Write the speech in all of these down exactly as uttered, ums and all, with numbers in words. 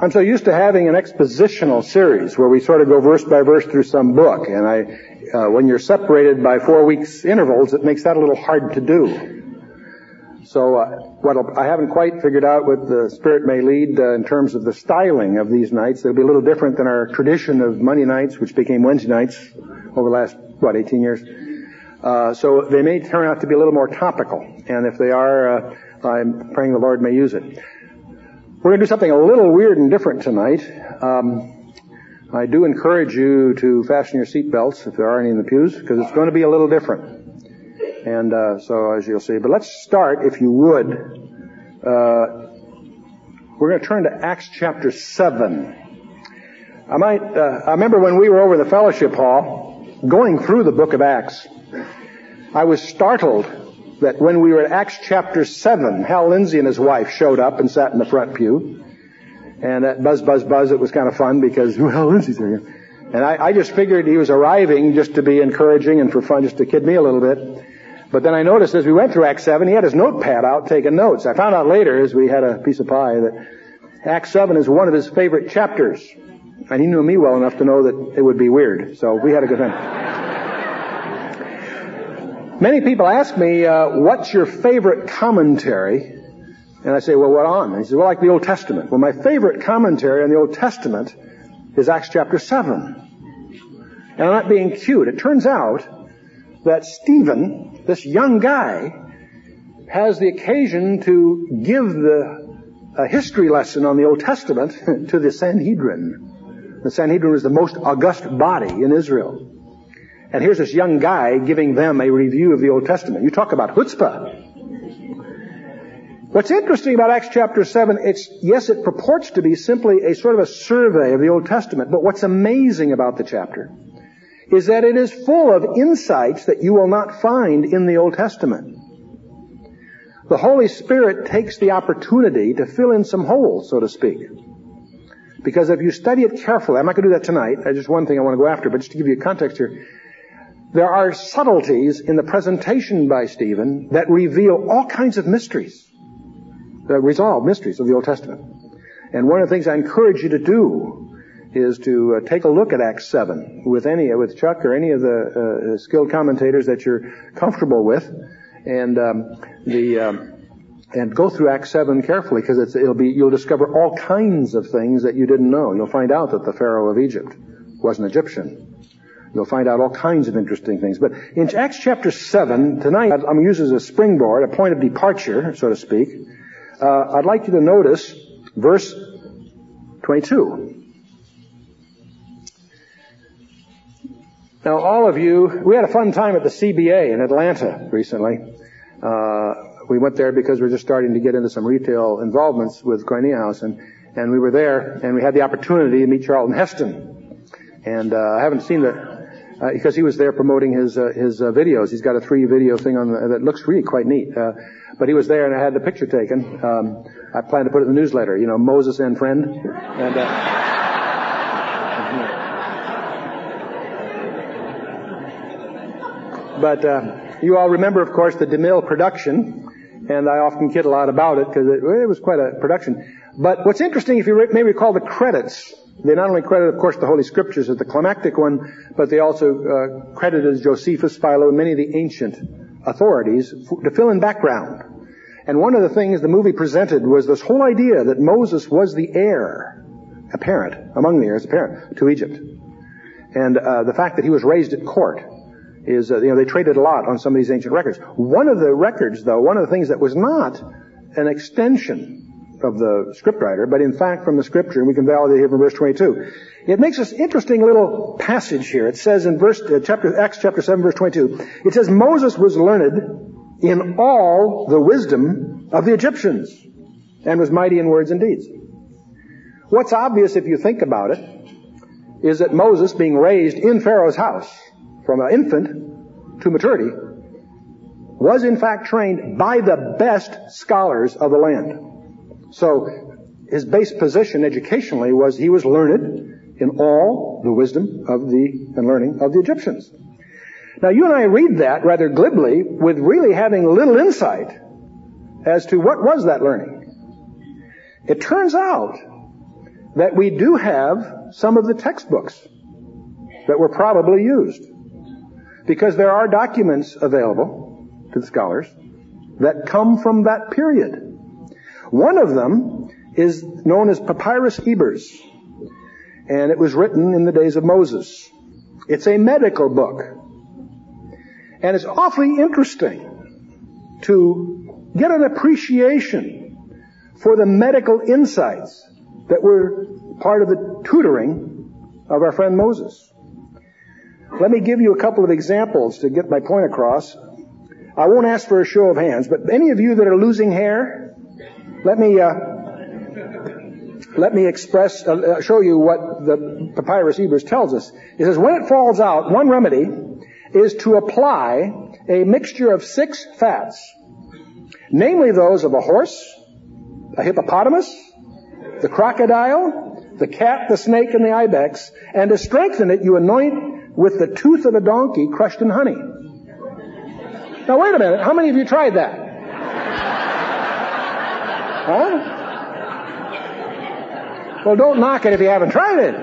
I'm so used to having an expositional series where we sort of go verse by verse through some book, and I, uh, when you're separated by four weeks intervals, it makes that a little hard to do. So uh, what I haven't quite figured out what the Spirit may lead uh, in terms of the styling of these nights. They'll be a little different than our tradition of Monday nights, which became Wednesday nights over the last, what, eighteen years. Uh, so they may turn out to be a little more topical, and if they are, uh, I'm praying the Lord may use it. We're going to do something a little weird and different tonight. Um, I do encourage you to fasten your seatbelts if there are any in the pews, because it's going to be a little different. And uh, so, as you'll see. But let's start, if you would. Uh, we're going to turn to Acts chapter seven. I might. Uh, I remember when we were over the fellowship hall, going through the book of Acts, I was startled that when we were at Acts chapter seven, Hal Lindsey and his wife showed up and sat in the front pew. And at buzz, buzz, buzz, it was kind of fun because, well, Hal Lindsey's here. And I, I just figured he was arriving just to be encouraging and for fun, just to kid me a little bit. But then I noticed as we went through Acts seven, he had his notepad out taking notes. I found out later, as we had a piece of pie, that Acts seven is one of his favorite chapters. And he knew me well enough to know that it would be weird. So we had a good time. Many people ask me, uh, what's your favorite commentary? And I say, well, what on? And he says, well, like the Old Testament. Well, my favorite commentary on the Old Testament is Acts chapter seven. And I'm not being cute. It turns out that Stephen, this young guy, has the occasion to give the a history lesson on the Old Testament to the Sanhedrin. The Sanhedrin was the most august body in Israel. And here's this young guy giving them a review of the Old Testament. You talk about chutzpah. What's interesting about Acts chapter seven, it's, yes, it purports to be simply a sort of a survey of the Old Testament, but what's amazing about the chapter is that it is full of insights that you will not find in the Old Testament. The Holy Spirit takes the opportunity to fill in some holes, so to speak. Because if you study it carefully, I'm not going to do that tonight, that's just one thing I want to go after, but just to give you context here, there are subtleties in the presentation by Stephen that reveal all kinds of mysteries, that resolve mysteries of the Old Testament. And one of the things I encourage you to do is to uh, take a look at Acts seven with any, with Chuck or any of the uh, skilled commentators that you're comfortable with, and um, the um, and go through Acts seven carefully, because it's, it'll be you'll discover all kinds of things that you didn't know. You'll find out that the Pharaoh of Egypt was an Egyptian. You'll find out all kinds of interesting things. But in Acts chapter seven tonight, I'm going to use as a springboard, a point of departure, so to speak. Uh, I'd like you to notice verse twenty-two. Now, all of you, we had a fun time at the C B A in Atlanta recently. Uh, we went there because we were just starting to get into some retail involvements with Koinonia House, and, and we were there, and we had the opportunity to meet Charlton Heston. And uh, I haven't seen the, uh, because he was there promoting his uh, his uh, videos. He's got a three video thing on the, that looks really quite neat. Uh, but he was there, and I had the picture taken. Um, I plan to put it in the newsletter. You know, Moses and friend. And. Uh, But uh, you all remember, of course, the DeMille production, and I often kid a lot about it because it, it was quite a production. But what's interesting, if you re- may recall the credits, they not only credit, of course, the Holy Scriptures as the climactic one, but they also uh, credited Josephus, Philo, and many of the ancient authorities f- to fill in background. And one of the things the movie presented was this whole idea that Moses was the heir, apparent, among the heirs apparent, to Egypt. And uh, the fact that he was raised at court is, uh, you know, they traded a lot on some of these ancient records. One of the records, though, one of the things that was not an extension of the scriptwriter, but in fact from the Scripture, and we can validate here from verse twenty-two. It makes this interesting little passage here. It says in verse, uh, chapter, Acts chapter seven, verse twenty-two, it says, Moses was learned in all the wisdom of the Egyptians, and was mighty in words and deeds. What's obvious if you think about it, is that Moses, being raised in Pharaoh's house, from an infant to maturity, was in fact trained by the best scholars of the land. So his base position educationally was he was learned in all the wisdom of the and learning of the Egyptians. Now you and I read that rather glibly, with really having little insight as to what was that learning. It turns out that we do have some of the textbooks that were probably used, because there are documents available to the scholars that come from that period. One of them is known as Papyrus Ebers, and it was written in the days of Moses. It's a medical book, and it's awfully interesting to get an appreciation for the medical insights that were part of the tutoring of our friend Moses. Let me give you a couple of examples to get my point across. I won't ask for a show of hands, but any of you that are losing hair, let me uh, let me express, uh, show you what the Papyrus Ebers tells us. It says, when it falls out, one remedy is to apply a mixture of six fats, namely those of a horse, a hippopotamus, the crocodile, the cat, the snake, and the ibex, and to strengthen it, you anoint with the tooth of a donkey crushed in honey. Now, wait a minute. How many of you tried that? Huh? Well, don't knock it if you haven't tried it.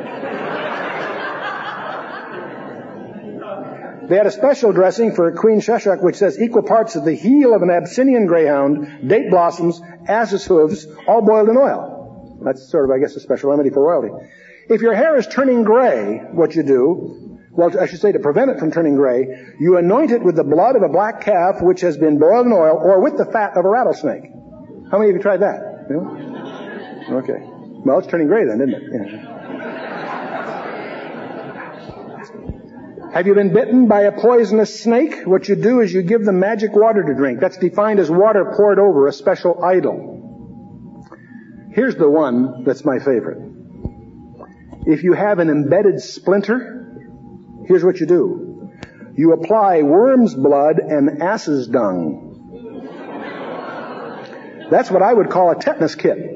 They had a special dressing for Queen Sheshach, which says equal parts of the heel of an Abyssinian greyhound, date blossoms, ass's hooves, all boiled in oil. That's sort of, I guess, a special remedy for royalty. If your hair is turning gray, what you do, well, I should say to prevent it from turning gray, you anoint it with the blood of a black calf which has been boiled in oil, or with the fat of a rattlesnake. How many of you tried that? You? Okay. Well, it's turning gray then, isn't it? Yeah. Have you been bitten by a poisonous snake? What you do is you give them magic water to drink. That's defined as water poured over a special idol. Here's the one that's my favorite. If you have an embedded splinter, here's what you do. You apply worm's blood and ass's dung. That's what I would call a tetanus kit.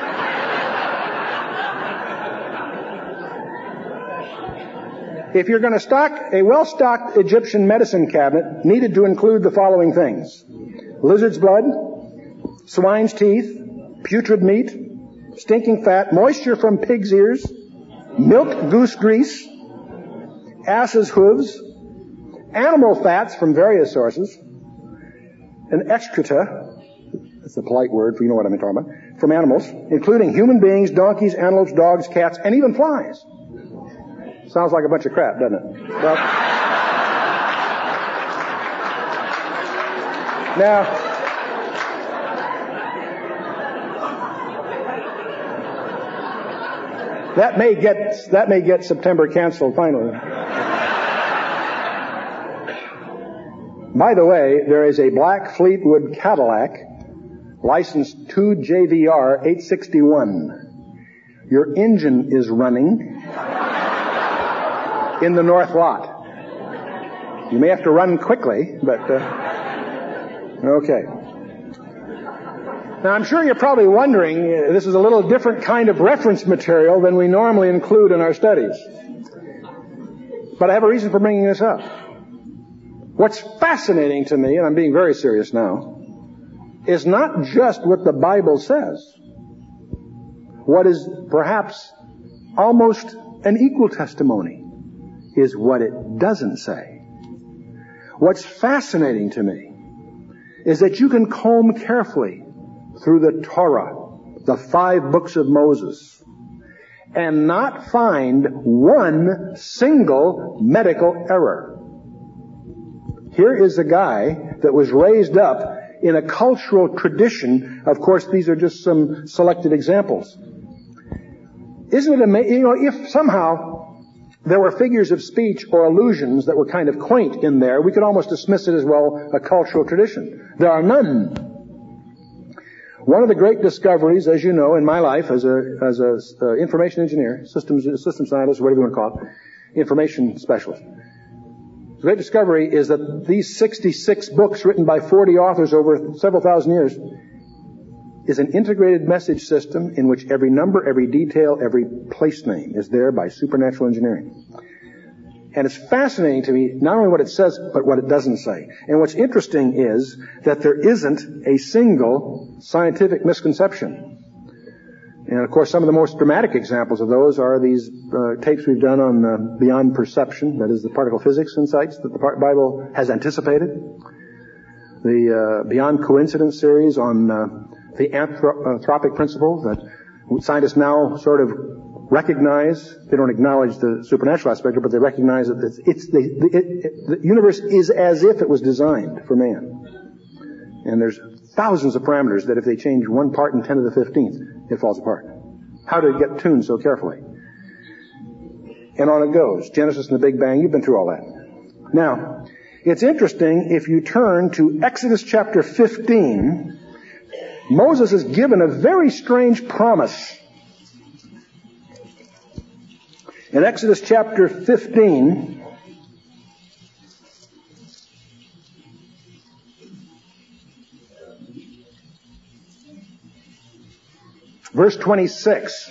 If you're going to stock a well-stocked Egyptian medicine cabinet, needed to include the following things: lizard's blood, swine's teeth, putrid meat, stinking fat, moisture from pig's ears, milk goose grease, ass's hooves, animal fats from various sources, and excreta, that's a polite word for, you know what I'm talking about, from animals, including human beings, donkeys, antelopes, dogs, cats, and even flies. Sounds like a bunch of crap, doesn't it? Well, now, that may get that may get September canceled finally. By the way, there is a black Fleetwood Cadillac, licensed two J V R eight sixty-one. Your engine is running in the north lot. You may have to run quickly, but uh, okay. Now, I'm sure you're probably wondering, uh, this is a little different kind of reference material than we normally include in our studies. But I have a reason for bringing this up. What's fascinating to me, and I'm being very serious now, is not just what the Bible says. What is perhaps almost an equal testimony is what it doesn't say. What's fascinating to me is that you can comb carefully through the Torah, the five books of Moses, and not find one single medical error. Here is a guy that was raised up in a cultural tradition. Of course, these are just some selected examples. Isn't it amazing? You know, if somehow there were figures of speech or allusions that were kind of quaint in there, we could almost dismiss it as, well, a cultural tradition. There are none. One of the great discoveries, as you know, in my life as a as a uh, information engineer, systems system scientist, whatever you want to call it, information specialist. The great discovery is that these sixty-six books written by forty authors over several thousand years is an integrated message system in which every number, every detail, every place name is there by supernatural engineering. And it's fascinating to me, not only what it says, but what it doesn't say. And what's interesting is that there isn't a single scientific misconception. And of course, some of the most dramatic examples of those are these uh, tapes we've done on uh, Beyond Perception, that is the particle physics insights that the Bible has anticipated. The uh, Beyond Coincidence series on uh, the anthro- anthropic principle that scientists now sort of recognize. They don't acknowledge the supernatural aspect, but they recognize that it's, it's the, the, it, it, the universe is as if it was designed for man. And there's thousands of parameters that if they change one part in ten to the fifteenth, it falls apart. How did it get tuned so carefully? And on it goes. Genesis and the Big Bang, you've been through all that. Now, it's interesting if you turn to Exodus chapter fifteen, Moses is given a very strange promise. In Exodus chapter fifteen, verse twenty-six,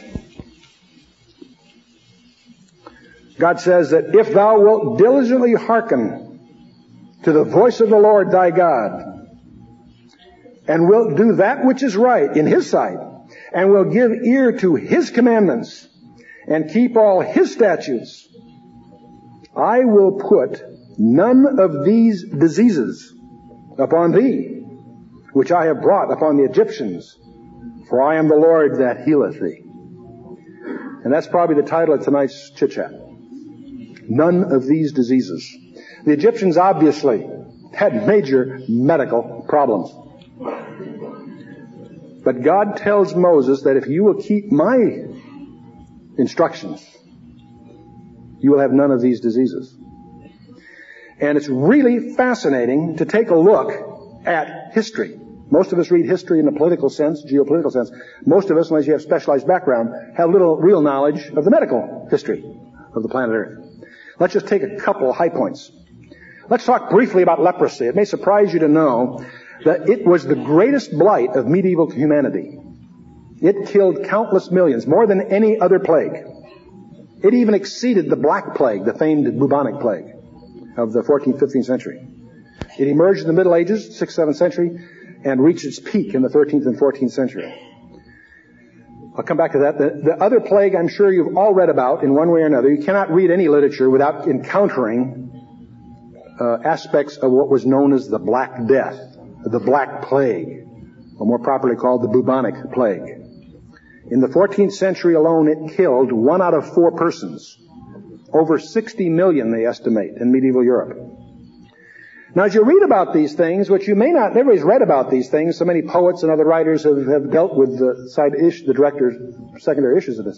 God says that if thou wilt diligently hearken to the voice of the Lord thy God, and wilt do that which is right in his sight, and will give ear to his commandments, and keep all his statutes, I will put none of these diseases upon thee, which I have brought upon the Egyptians, for I am the Lord that healeth thee. And that's probably the title of tonight's chit-chat. None of these diseases. The Egyptians obviously had major medical problems. But God tells Moses that if you will keep my instructions, you will have none of these diseases. And it's really fascinating to take a look at history. Most of us read history in the political sense, geopolitical sense. Most of us, unless you have specialized background, have little real knowledge of the medical history of the planet Earth. Let's just take a couple high points. Let's talk briefly about leprosy. It may surprise you to know that it was the greatest blight of medieval humanity. It killed countless millions, more than any other plague. It even exceeded the Black Plague, the famed bubonic plague of the fourteenth, fifteenth century. It emerged in the Middle Ages, sixth, seventh century, and reached its peak in the thirteenth and fourteenth century. I'll come back to that. The, the other plague I'm sure you've all read about in one way or another. You cannot read any literature without encountering uh, aspects of what was known as the Black Death, the Black Plague, or more properly called the bubonic plague. In the fourteenth century alone, it killed one out of four persons. Over sixty million, they estimate, in medieval Europe. Now, as you read about these things, which you may not, everybody's read about these things, so many poets and other writers have, have dealt with the side issue, the director's secondary issues of this.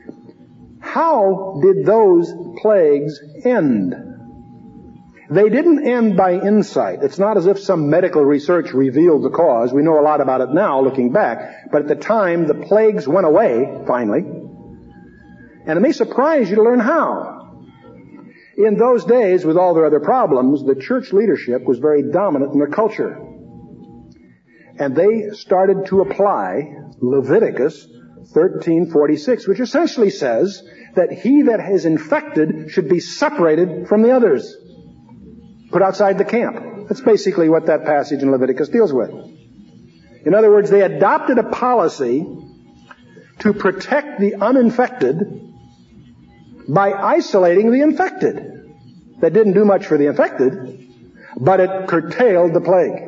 How did those plagues end? They didn't end by insight. It's not as if some medical research revealed the cause. We know a lot about it now, looking back. But at the time, the plagues went away, finally. And it may surprise you to learn how. In those days, with all their other problems, the church leadership was very dominant in their culture. And they started to apply Leviticus thirteen forty-six, which essentially says that he that is infected should be separated from the others, put outside the camp. That's basically what that passage in Leviticus deals with. In other words, they adopted a policy to protect the uninfected by isolating the infected. That didn't do much for the infected, but it curtailed the plague.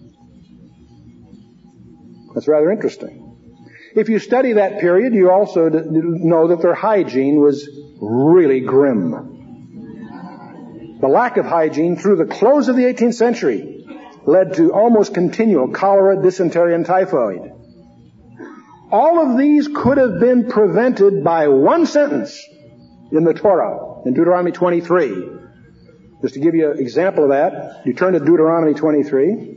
That's rather interesting. If you study that period, you also know that their hygiene was really grim. The lack of hygiene through the close of the eighteenth century led to almost continual cholera, dysentery, and typhoid. All of these could have been prevented by one sentence in the Torah, in Deuteronomy twenty-three. Just to give you an example of that, you turn to Deuteronomy twenty-three.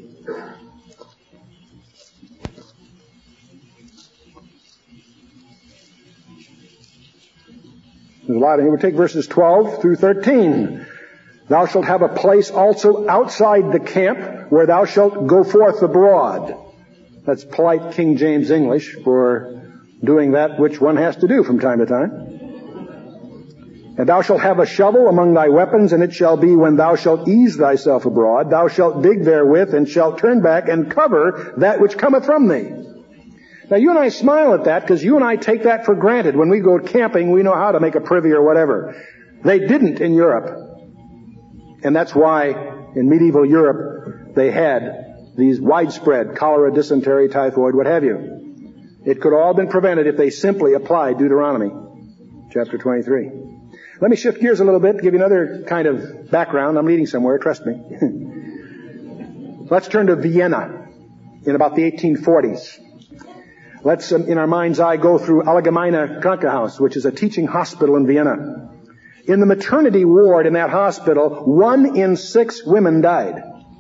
There's a lot in here. We'll take verses twelve through thirteen. Thou shalt have a place also outside the camp where thou shalt go forth abroad. That's polite King James English for doing that which one has to do from time to time. And thou shalt have a shovel among thy weapons, and it shall be when thou shalt ease thyself abroad, thou shalt dig therewith, and shalt turn back and cover that which cometh from thee. Now, you and I smile at that because you and I take that for granted. When we go camping, we know how to make a privy or whatever. They didn't in Europe. And that's why in medieval Europe they had these widespread cholera, dysentery, typhoid, what have you. It could all have been prevented if they simply applied Deuteronomy chapter twenty-three. Let me shift gears a little bit to give you another kind of background. I'm leading somewhere, trust me. Let's turn to Vienna in about the eighteen forties. Let's, um, in our mind's eye, go through Allgemeine Krankenhaus, which is a teaching hospital in Vienna. In the maternity ward in that hospital, one in six women died.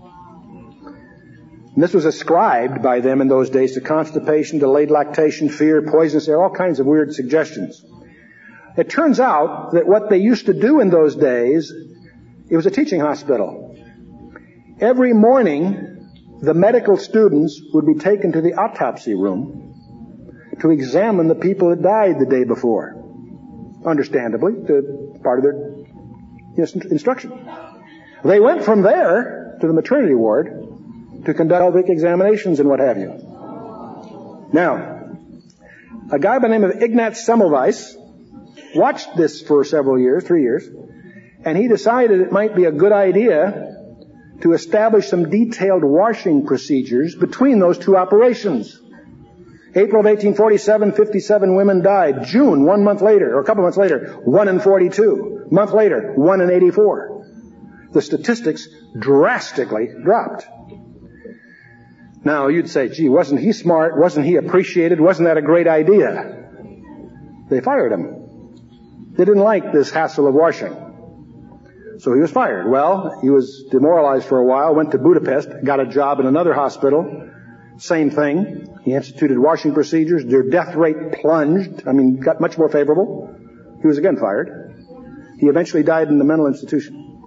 And this was ascribed by them in those days to constipation, delayed lactation, fear, poisonous air, all kinds of weird suggestions. It turns out that what they used to do in those days, it was a teaching hospital. Every morning, the medical students would be taken to the autopsy room to examine the people that died the day before. Understandably, to part of their instruction. They went from there to the maternity ward to conduct pelvic examinations and what have you. Now, a guy by the name of Ignaz Semmelweis watched this for several years, three years, and he decided it might be a good idea to establish some detailed washing procedures between those two operations. April of eighteen forty-seven, fifty-seven women died. June, one month later, or a couple months later, one in forty-two. A month later, one in eighty-four. The statistics drastically dropped. Now, you'd say, gee, wasn't he smart? Wasn't he appreciated? Wasn't that a great idea? They fired him. They didn't like this hassle of washing. So he was fired. Well, he was demoralized for a while, went to Budapest, got a job in another hospital. Same thing. He instituted washing procedures. Their death rate plunged. I mean, got much more favorable. He was again fired. He eventually died in the mental institution.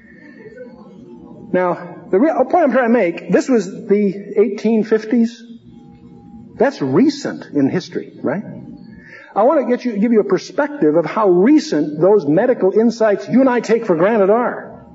Now, the real point I'm trying to make, this was the eighteen fifties. That's recent in history, right? I want to get you, give you a perspective of how recent those medical insights you and I take for granted are.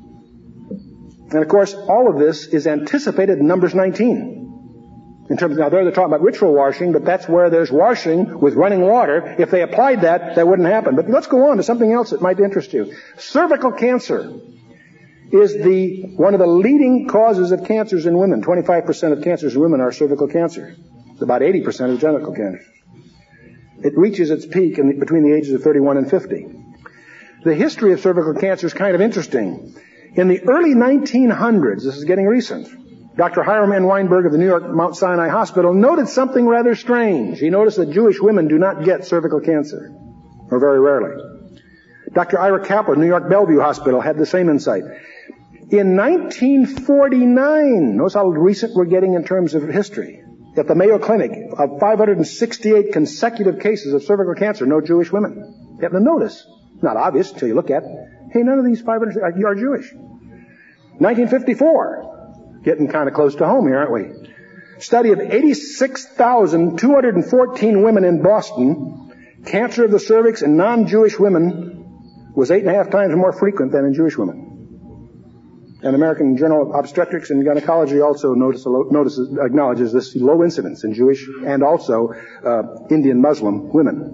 And of course, all of this is anticipated in Numbers nineteen. In terms of, now there they're talking about ritual washing, but that's where there's washing with running water. If they applied that, that wouldn't happen. But let's go on to something else that might interest you. Cervical cancer is the one of the leading causes of cancers in women. twenty-five percent of cancers in women are cervical cancer. It's about eighty percent of genital cancers. It reaches its peak in the, between the ages of thirty-one and fifty. The history of cervical cancer is kind of interesting. In the early nineteen hundreds, this is getting recent, Doctor Hiram N. Weinberg of the New York Mount Sinai Hospital noted something rather strange. He noticed that Jewish women do not get cervical cancer, or very rarely. Doctor Ira Kaplan, New York Bellevue Hospital, had the same insight. In nineteen forty-nine, notice how recent we're getting in terms of history, at the Mayo Clinic, of five hundred sixty-eight consecutive cases of cervical cancer, no Jewish women. You have to notice. Not obvious until you look at it. Hey, none of these five hundred are Jewish. nineteen fifty-four. Getting kind of close to home here, aren't we? Study of eighty-six thousand two hundred fourteen women in Boston. Cancer of the cervix in non-Jewish women was eight and a half times more frequent than in Jewish women. And American Journal of Obstetrics and Gynecology also notice, notices, acknowledges this low incidence in Jewish and also uh, Indian Muslim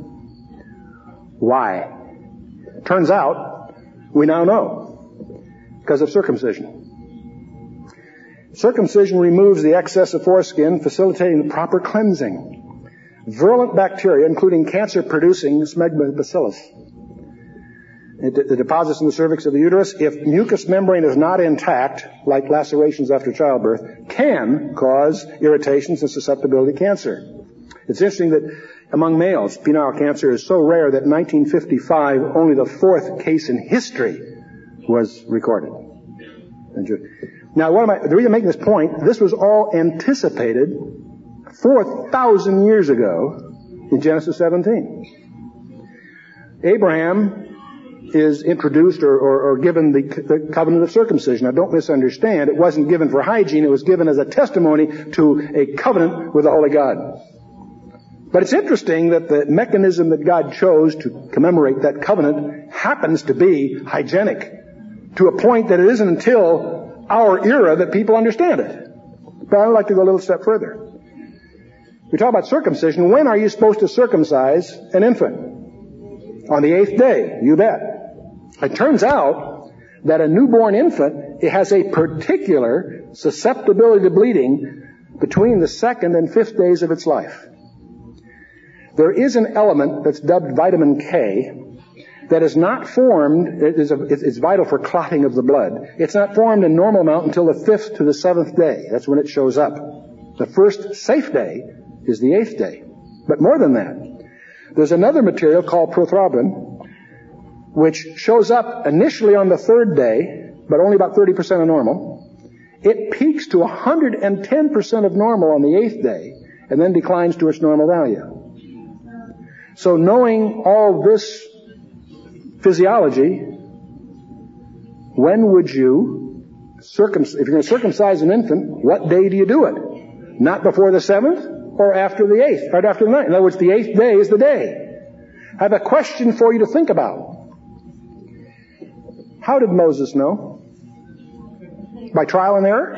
women. Why? Turns out, we now know. Because of circumcision. Circumcision removes the excess of foreskin, facilitating the proper cleansing. Virulent bacteria, including cancer-producing smegma bacillus, the deposits in the cervix of the uterus, if mucous membrane is not intact, like lacerations after childbirth, can cause irritations and susceptibility to cancer. It's interesting that among males, penile cancer is so rare that in nineteen fifty-five, only the fourth case in history was recorded. Now, what am I, the reason I'm making this point, this was all anticipated four thousand years ago in Genesis seventeen. Abraham is introduced or, or, or given the, the covenant of circumcision. Now, don't misunderstand. It wasn't given for hygiene. It was given as a testimony to a covenant with the Holy God. But it's interesting that the mechanism that God chose to commemorate that covenant happens to be hygienic, to a point that it isn't until our era that people understand it. But I'd like to go a little step further. We talk about circumcision. When are you supposed to circumcise an infant? On the eighth day, you bet. It turns out that a newborn infant, it has a particular susceptibility to bleeding between the second and fifth days of its life. There is an element that's dubbed vitamin K that is not formed, it is a, it's vital for clotting of the blood. It's not formed in normal amount until the fifth to the seventh day. That's when it shows up. The first safe day is the eighth day. But more than that, there's another material called prothrombin, which shows up initially on the third day, but only about thirty percent of normal. It peaks to one hundred ten percent of normal on the eighth day, and then declines to its normal value. So knowing all this physiology, when would you circumcise, if you're going to circumcise an infant, what day do you do it? Not before the seventh or after the eighth, or after the ninth. In other words, the eighth day is the day. I have a question for you to think about. How did Moses know? By trial and error?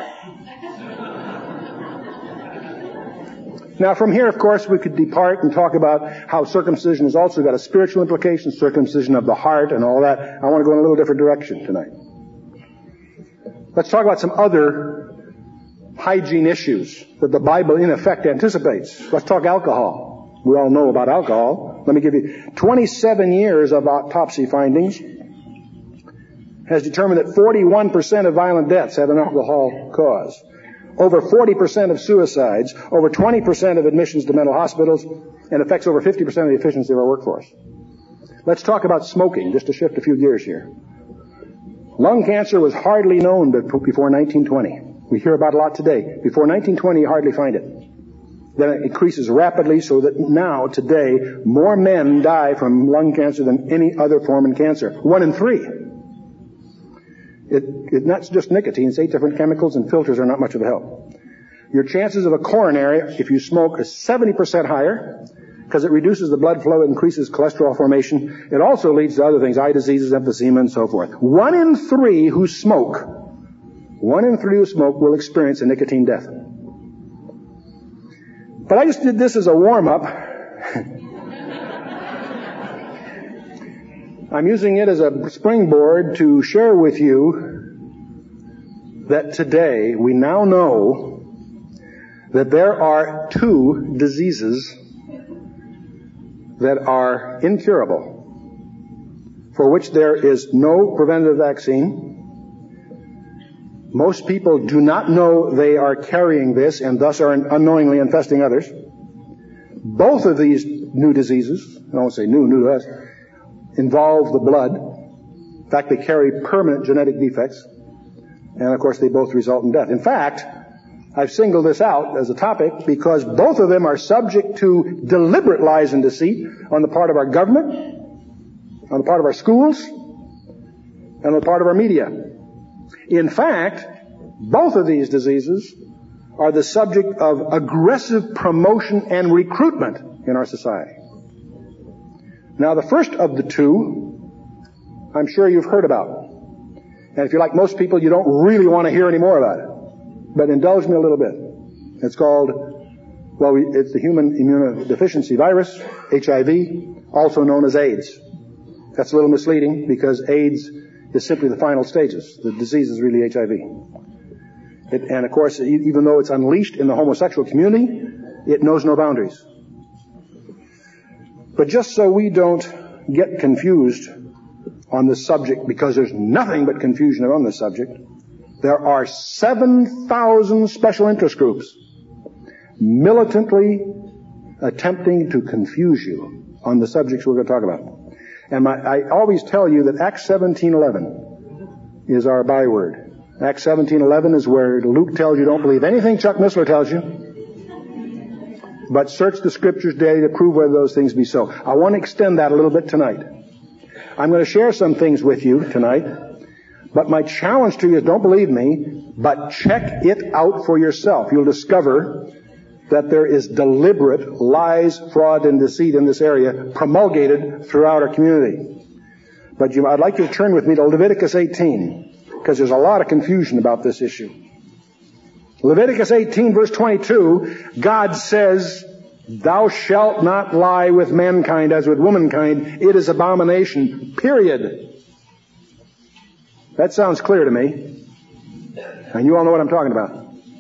Now from here, of course, we could depart and talk about how circumcision has also got a spiritual implication, circumcision of the heart and all that. I want to go in a little different direction tonight. Let's talk about some other hygiene issues that the Bible in effect anticipates. Let's talk alcohol. We all know about alcohol. Let me give you twenty-seven years of autopsy findings has determined that forty-one percent of violent deaths have an alcohol cause. Over forty percent of suicides, over twenty percent of admissions to mental hospitals, and affects over fifty percent of the efficiency of our workforce. Let's talk about smoking, just to shift a few gears here. Lung cancer was hardly known before nineteen twenty. We hear about it a lot today. Before nineteen twenty, you hardly find it. Then it increases rapidly so that now, today, more men die from lung cancer than any other form of cancer. One in three. It, it, not just nicotine, it's eight different chemicals, and filters are not much of a help. Your chances of a coronary, if you smoke, is seventy percent higher because it reduces the blood flow, it increases cholesterol formation. It also leads to other things, eye diseases, emphysema, and so forth. One in three who smoke, one in three who smoke will experience a nicotine death. But I just did this as a warm-up. I'm using it as a springboard to share with you that today we now know that there are two diseases that are incurable, for which there is no preventative vaccine. Most people do not know they are carrying this and thus are unknowingly infesting others. Both of these new diseases, I won't say new, new to us, involve the blood. In fact, they carry permanent genetic defects. And of course, they both result in death. In fact, I've singled this out as a topic because both of them are subject to deliberate lies and deceit on the part of our government, on the part of our schools, and on the part of our media. In fact, both of these diseases are the subject of aggressive promotion and recruitment in our society. Now, the first of the two, I'm sure you've heard about. And if you're like most people, you don't really want to hear any more about it. But indulge me a little bit. It's called, well, we, it's the human immunodeficiency virus, H I V, also known as AIDS. That's a little misleading because AIDS is simply the final stages. The disease is really H I V. It, and of course, even though it's unleashed in the homosexual community, it knows no boundaries. But just so we don't get confused on this subject, because there's nothing but confusion on this subject, there are seven thousand special interest groups militantly attempting to confuse you on the subjects we're going to talk about. And my, I always tell you that Acts seventeen eleven is our byword. Acts seventeen eleven is where Luke tells you don't believe anything Chuck Missler tells you, but search the scriptures daily to prove whether those things be so. I want to extend that a little bit tonight. I'm going to share some things with you tonight, but my challenge to you is don't believe me, but check it out for yourself. You'll discover that there is deliberate lies, fraud, and deceit in this area promulgated throughout our community. But you, I'd like you to turn with me to Leviticus eighteen, because there's a lot of confusion about this issue. Leviticus eighteen, verse twenty-two, God says Thou shalt not lie with mankind as with womankind. It is abomination. Period. That sounds clear to me. And you all know what I'm talking about.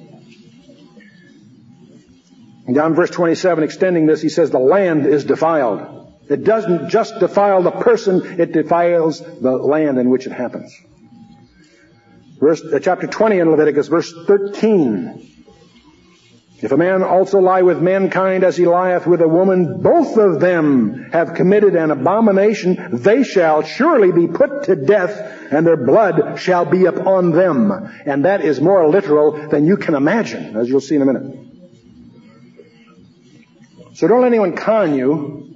And down in verse twenty-seven, extending this, he says the land is defiled. It doesn't just defile the person, it defiles the land in which it happens. Verse, uh, chapter twenty in Leviticus, verse thirteen. If a man also lie with mankind as he lieth with a woman, both of them have committed an abomination. They shall surely be put to death, and their blood shall be upon them. And that is more literal than you can imagine, as you'll see in a minute. So don't let anyone con you.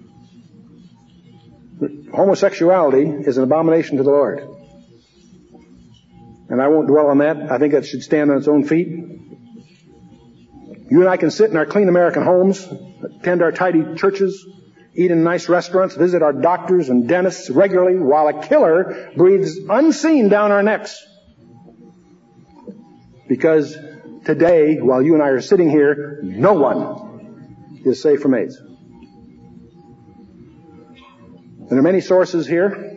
Homosexuality is an abomination to the Lord. And I won't dwell on that. I think that should stand on its own feet. You and I can sit in our clean American homes, attend our tidy churches, eat in nice restaurants, visit our doctors and dentists regularly, while a killer breathes unseen down our necks. Because today, while you and I are sitting here, no one is safe from AIDS. And there are many sources here.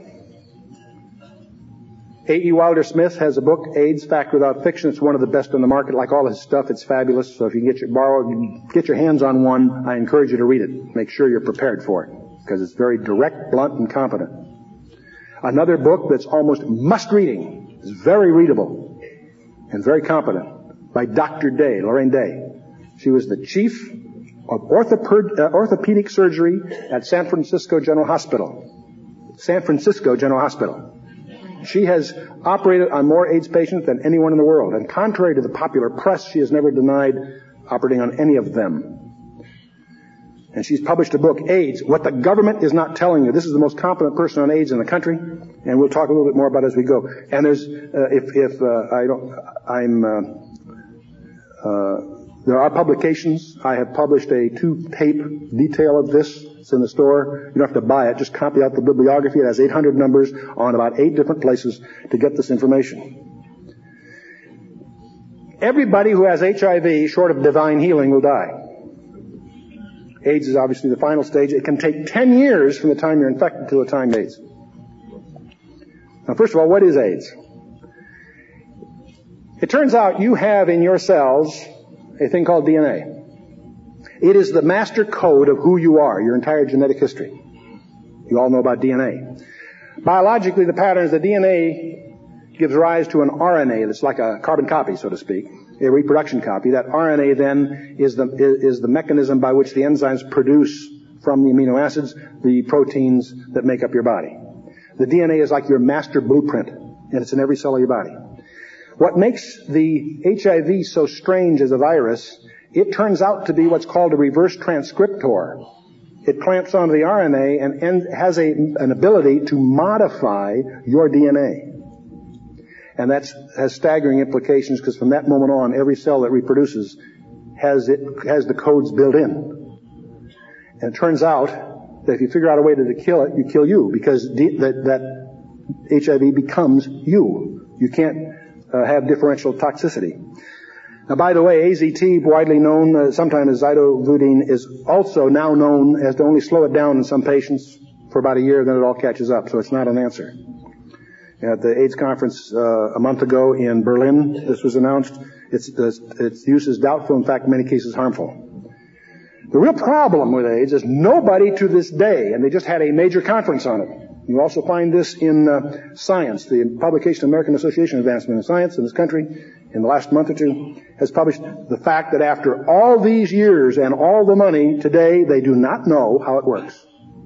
A E Wilder Smith has a book, AIDS, Fact Without Fiction. It's one of the best on the market. Like all his stuff, it's fabulous. So if you can get your borrow, get your hands on one, I encourage you to read it. Make sure you're prepared for it, because it's very direct, blunt, and competent. Another book that's almost must-reading, is very readable and very competent, by Doctor Day, Lorraine Day. She was the chief of orthoped, uh, orthopedic surgery at San Francisco General Hospital. San Francisco General Hospital. She has operated on more AIDS patients than anyone in the world. And contrary to the popular press, she has never denied operating on any of them. And she's published a book, AIDS, What the Government is Not Telling You. This is the most competent person on AIDS in the country. And we'll talk a little bit more about it as we go. And there's, uh, if, if, uh, I don't, I'm, uh, uh, there are publications. I have published a two-tape detail of this. It's in the store. You don't have to buy it. Just copy out the bibliography. It has eight hundred numbers on about eight different places to get this information. Everybody who has H I V, short of divine healing, will die. AIDS is obviously the final stage. It can take ten years from the time you're infected to the time AIDS. Now, first of all, what is AIDS? It turns out you have in your cells a thing called D N A. It is the master code of who you are, your entire genetic history. You all know about D N A. Biologically, the pattern is the D N A gives rise to an R N A that's like a carbon copy, so to speak, a reproduction copy. That R N A then is the, is the mechanism by which the enzymes produce from the amino acids the proteins that make up your body. The D N A is like your master blueprint, and it's in every cell of your body. What makes the H I V so strange as a virus, it turns out to be what's called a reverse transcriptor. It clamps onto the R N A and, and has a, an ability to modify your D N A. And that has staggering implications, because from that moment on, every cell that reproduces has it has the codes built in. And it turns out that if you figure out a way to kill it, you kill you, because D, that, that H I V becomes you. You can't uh, have differential toxicity. Now, by the way, A Z T, widely known uh, sometimes as zidovudine, is also now known as to only slow it down in some patients for about a year, then it all catches up. So it's not an answer. At the AIDS conference uh, a month ago in Berlin, this was announced. Its, its use is doubtful, in fact, in many cases harmful. The real problem with AIDS is nobody to this day, and they just had a major conference on it. You also find this in uh, Science. The publication of American Association of Advancement in Science in this country in the last month or two has published the fact that after all these years and all the money, today they do not know how it works.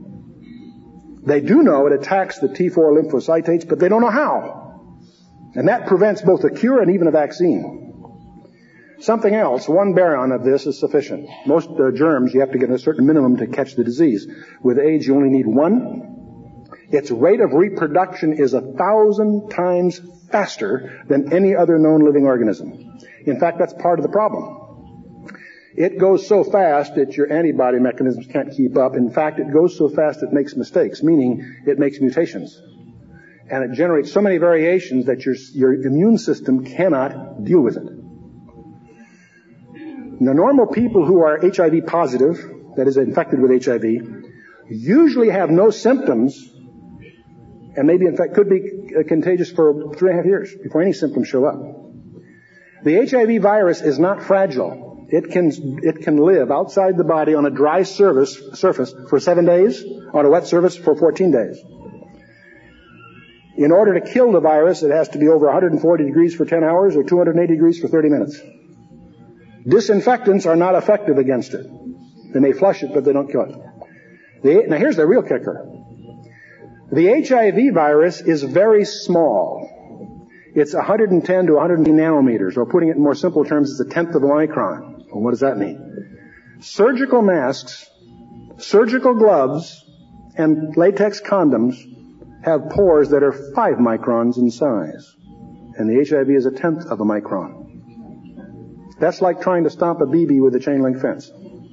They do know it attacks the T four lymphocytates, but they don't know how. And that prevents both a cure and even a vaccine. Something else, one baron of this is sufficient. Most uh, germs, you have to get a certain minimum to catch the disease. With AIDS, you only need one. Its rate of reproduction is a thousand times faster than any other known living organism. In fact, that's part of the problem. It goes so fast that your antibody mechanisms can't keep up. In fact, it goes so fast it makes mistakes, meaning it makes mutations. And it generates so many variations that your, your immune system cannot deal with it. Now, normal people who are H I V positive, that is infected with H I V, usually have no symptoms and maybe in fact could be contagious for three and a half years before any symptoms show up. The H I V virus is not fragile. It can, it can live outside the body on a dry surface, surface for seven days, on a wet surface for fourteen days. In order to kill the virus, it has to be over one hundred forty degrees for ten hours or two hundred eighty degrees for thirty minutes. Disinfectants are not effective against it. They may flush it, but they don't kill it. The, now here's the real kicker. The H I V virus is very small. It's one hundred ten to one hundred nanometers, or putting it in more simple terms, it's a tenth of a micron. Well, what does that mean? Surgical masks, surgical gloves, and latex condoms have pores that are five microns in size. And the H I V is a tenth of a micron. That's like trying to stomp a B B with a chain link fence.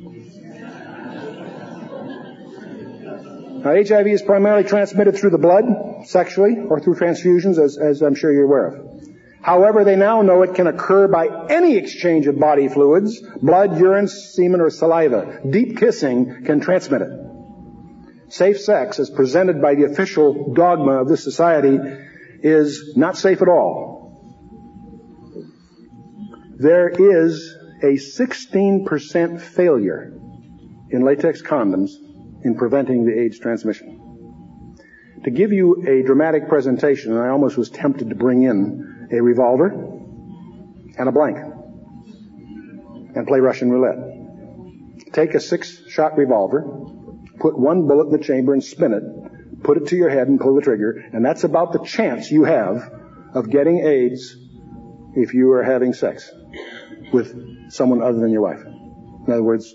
Now, H I V is primarily transmitted through the blood, sexually, or through transfusions, as, as I'm sure you're aware of. However, they now know it can occur by any exchange of body fluids, blood, urine, semen, or saliva. Deep kissing can transmit it. Safe sex, as presented by the official dogma of this society, is not safe at all. There is a sixteen percent failure in latex condoms in preventing the AIDS transmission. To give you a dramatic presentation, I almost was tempted to bring in a revolver and a blank and play Russian roulette. Take a six-shot revolver, put one bullet in the chamber and spin it, put it to your head and pull the trigger, and that's about the chance you have of getting AIDS if you are having sex with someone other than your wife. In other words,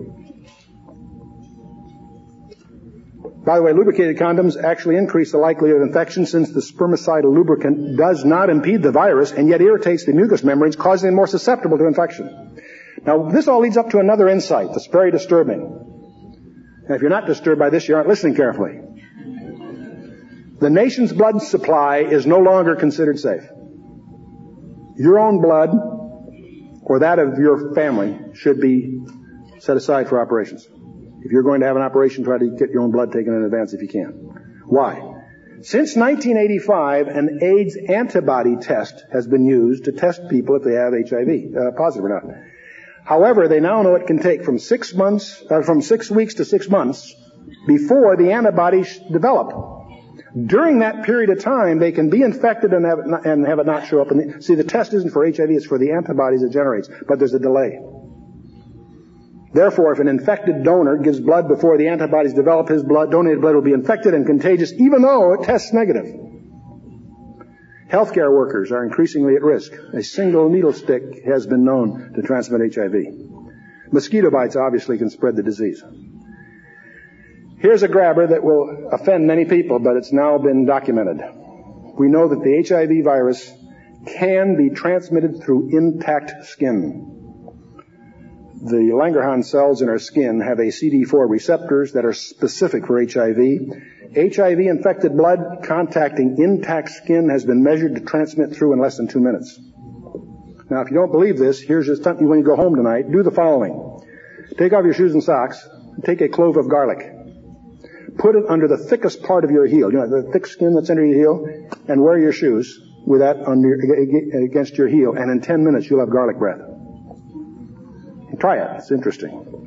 by the way, lubricated condoms actually increase the likelihood of infection, since the spermicidal lubricant does not impede the virus and yet irritates the mucous membranes, causing them more susceptible to infection. Now, this all leads up to another insight that's very disturbing. And if you're not disturbed by this, you aren't listening carefully. The nation's blood supply is no longer considered safe. Your own blood or that of your family should be set aside for operations. If you're going to have an operation, try to get your own blood taken in advance if you can. Why? Since nineteen eighty-five, an AIDS antibody test has been used to test people if they have H I V, uh, positive or not. However, they now know it can take from six months, uh, from six weeks to six months before the antibodies develop. During that period of time, they can be infected and have it not, and have it not show up. And the, see, the test isn't for H I V; it's for the antibodies it generates. But there's a delay. Therefore, if an infected donor gives blood before the antibodies develop, his blood, donated blood will be infected and contagious, even though it tests negative. Healthcare workers are increasingly at risk. A single needle stick has been known to transmit H I V. Mosquito bites obviously can spread the disease. Here's a grabber that will offend many people, but it's now been documented. We know that the H I V virus can be transmitted through intact skin. The Langerhans cells in our skin have a C D four receptors that are specific for H I V. H I V-infected blood contacting intact skin has been measured to transmit through in less than two minutes. Now, if you don't believe this, here's just something when you go home tonight. Do the following. Take off your shoes and socks. Take a clove of garlic. Put it under the thickest part of your heel, you know, the thick skin that's under your heel, and wear your shoes with that under, against your heel, and in ten minutes you'll have garlic breath. Try it. It's interesting.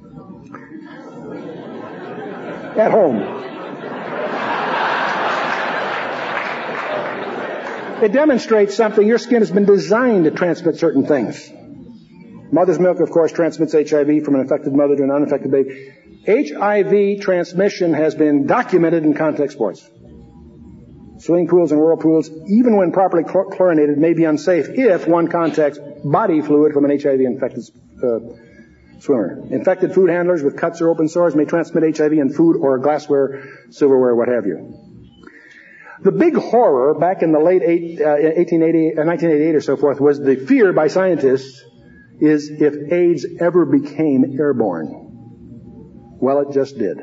At home. It demonstrates something. Your skin has been designed to transmit certain things. Mother's milk, of course, transmits H I V from an infected mother to an uninfected baby. H I V transmission has been documented in contact sports. Swimming pools and whirlpools, even when properly chlorinated, may be unsafe if one contacts body fluid from an H I V-infected uh, swimmer. Infected food handlers with cuts or open sores may transmit H I V in food or glassware, silverware, what have you. The big horror back in the late eight, uh, eighteen eighty, uh, nineteen eighty-eight or so forth was the fear by scientists is if AIDS ever became airborne. Well, it just did.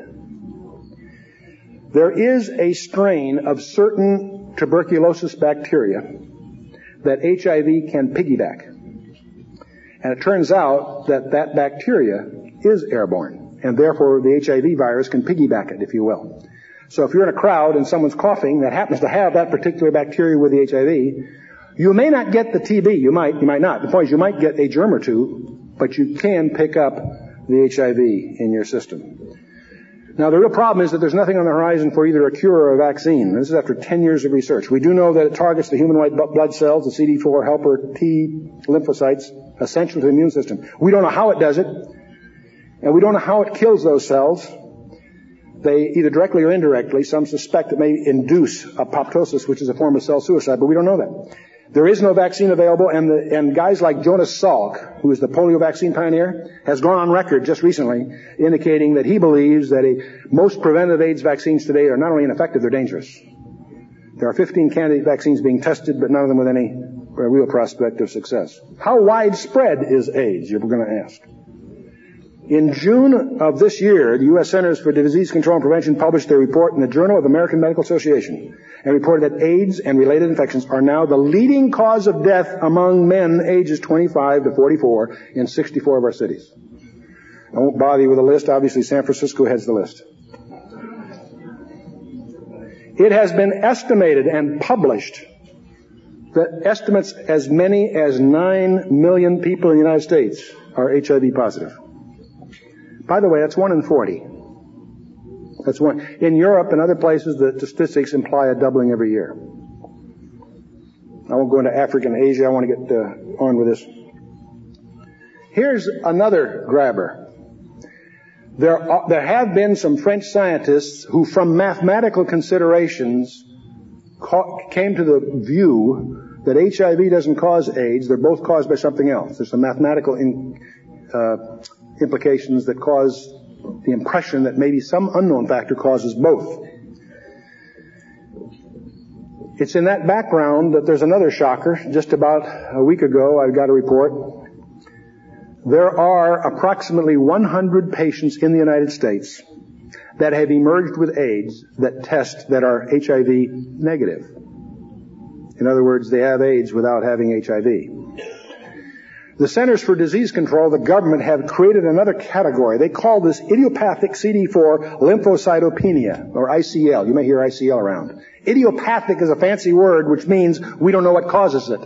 There is a strain of certain tuberculosis bacteria that H I V can piggyback. And it turns out that that bacteria is airborne, and therefore the H I V virus can piggyback it, if you will. So if you're in a crowd and someone's coughing that happens to have that particular bacteria with the H I V, you may not get the T B. You might, you might not. The point is you might get a germ or two, but you can pick up the H I V in your system. Now, the real problem is that there's nothing on the horizon for either a cure or a vaccine. This is after ten years of research. We do know that it targets the human white blood cells, the C D four helper T lymphocytes, essential to the immune system. We don't know how it does it, and we don't know how it kills those cells. They either directly or indirectly, some suspect it may induce apoptosis, which is a form of cell suicide, but we don't know that. There is no vaccine available, and, the, and guys like Jonas Salk, who is the polio vaccine pioneer, has gone on record just recently indicating that he believes that a, most preventive AIDS vaccines today are not only ineffective, they're dangerous. There are fifteen candidate vaccines being tested, but none of them with any uh, real prospect of success. How widespread is AIDS, you're going to ask? In June of this year, the U S Centers for Disease Control and Prevention published their report in the Journal of the American Medical Association and reported that AIDS and related infections are now the leading cause of death among men ages twenty-five to forty-four in sixty-four of our cities. I won't bother you with a list. Obviously, San Francisco heads the list. It has been estimated and published that estimates as many as nine million people in the United States are H I V positive. By the way, that's one in forty. That's one. In Europe and other places, the statistics imply a doubling every year. I won't go into Africa and Asia. I want to get uh, on with this. Here's another grabber. There, are, there have been some French scientists who, from mathematical considerations, ca- came to the view that H I V doesn't cause AIDS. They're both caused by something else. There's some mathematical in, uh, implications that cause the impression that maybe some unknown factor causes both. It's in that background that there's another shocker. Just about a week ago, I got a report. There are approximately one hundred patients in the United States that have emerged with AIDS that test that are H I V negative. In other words, they have AIDS without having H I V. The Centers for Disease Control, the government, have created another category. They call this idiopathic C D four lymphocytopenia, or I C L. You may hear I C L around. Idiopathic is a fancy word which means we don't know what causes it.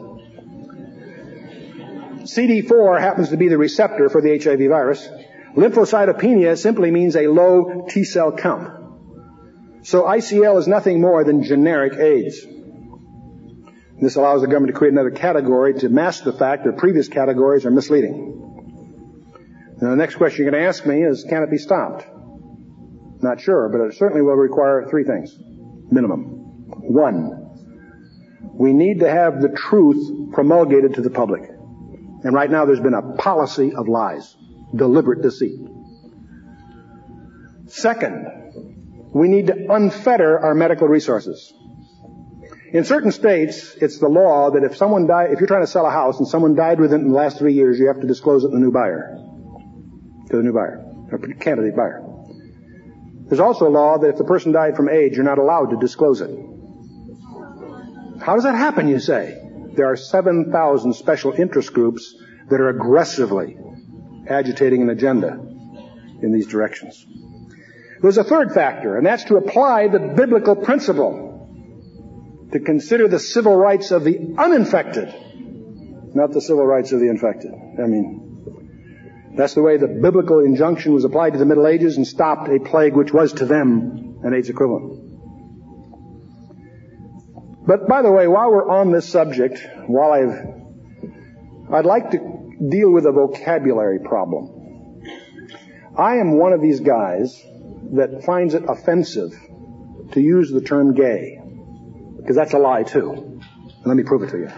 C D four happens to be the receptor for the H I V virus. Lymphocytopenia simply means a low T-cell count. So I C L is nothing more than generic AIDS. This allows the government to create another category to mask the fact that previous categories are misleading. Now, the next question you're going to ask me is, can it be stopped? Not sure, but it certainly will require three things, minimum. One, we need to have the truth promulgated to the public. And right now there's been a policy of lies, deliberate deceit. Second, we need to unfetter our medical resources. In certain states, it's the law that if someone died, if you're trying to sell a house and someone died within the last three years, you have to disclose it to the new buyer, to the new buyer, or candidate buyer. There's also a law that if the person died from AIDS, you're not allowed to disclose it. How does that happen, you say? There are seven thousand special interest groups that are aggressively agitating an agenda in these directions. There's a third factor, and that's to apply the biblical principle to consider the civil rights of the uninfected, not the civil rights of the infected. I mean, that's the way the biblical injunction was applied to the Middle Ages and stopped a plague which was to them an AIDS equivalent. But by the way, while we're on this subject, while I've, I'd like to deal with a vocabulary problem. I am one of these guys that finds it offensive to use the term gay, because that's a lie too. Let me prove it to you.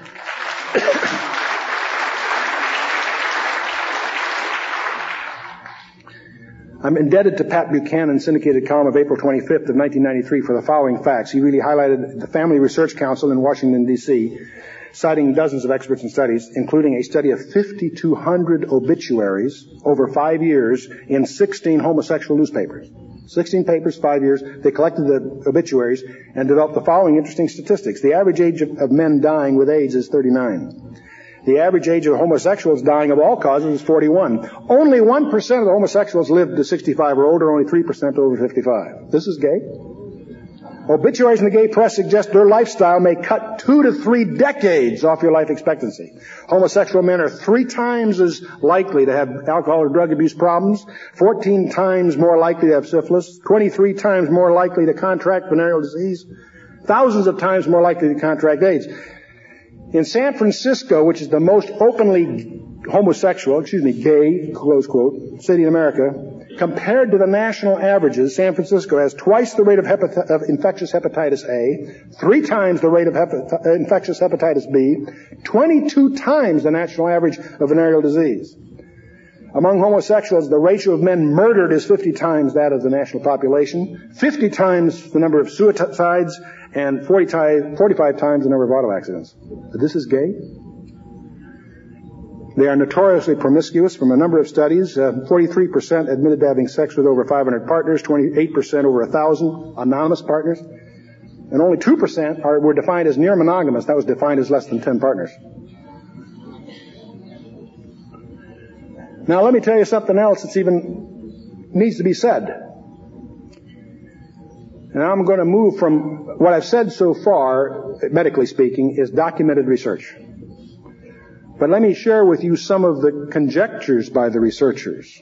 I'm indebted to Pat Buchanan's syndicated column of April twenty-fifth of nineteen ninety-three for the following facts. He really highlighted the Family Research Council in Washington, D C, citing dozens of experts and studies, including a study of fifty-two hundred obituaries over five years in sixteen homosexual newspapers. sixteen papers, five years. They collected the obituaries and developed the following interesting statistics. The average age of, of men dying with AIDS is thirty-nine. The average age of homosexuals dying of all causes is forty-one. Only one percent of the homosexuals lived to sixty-five or older, only three percent over fifty-five. This is gay. Obituaries in the gay press suggest their lifestyle may cut two to three decades off your life expectancy. Homosexual men are three times as likely to have alcohol or drug abuse problems, fourteen times more likely to have syphilis, twenty-three times more likely to contract venereal disease, thousands of times more likely to contract AIDS. In San Francisco, which is the most openly homosexual, excuse me, gay, close quote, city in America, compared to the national averages, San Francisco has twice the rate of, hepati- of infectious hepatitis A, three times the rate of hepat- uh, infectious hepatitis B, twenty-two times the national average of venereal disease. Among homosexuals, the ratio of men murdered is fifty times that of the national population, fifty times the number of suicides, and forty times, forty-five times the number of auto accidents. This is gay? They are notoriously promiscuous. From a number of studies, uh, forty-three percent admitted to having sex with over five hundred partners, twenty-eight percent over one thousand anonymous partners, and only two percent are, were defined as near monogamous. That was defined as less than ten partners. Now let me tell you something else that's even needs to be said. And I'm going to move from what I've said so far, medically speaking, is documented research. But let me share with you some of the conjectures by the researchers.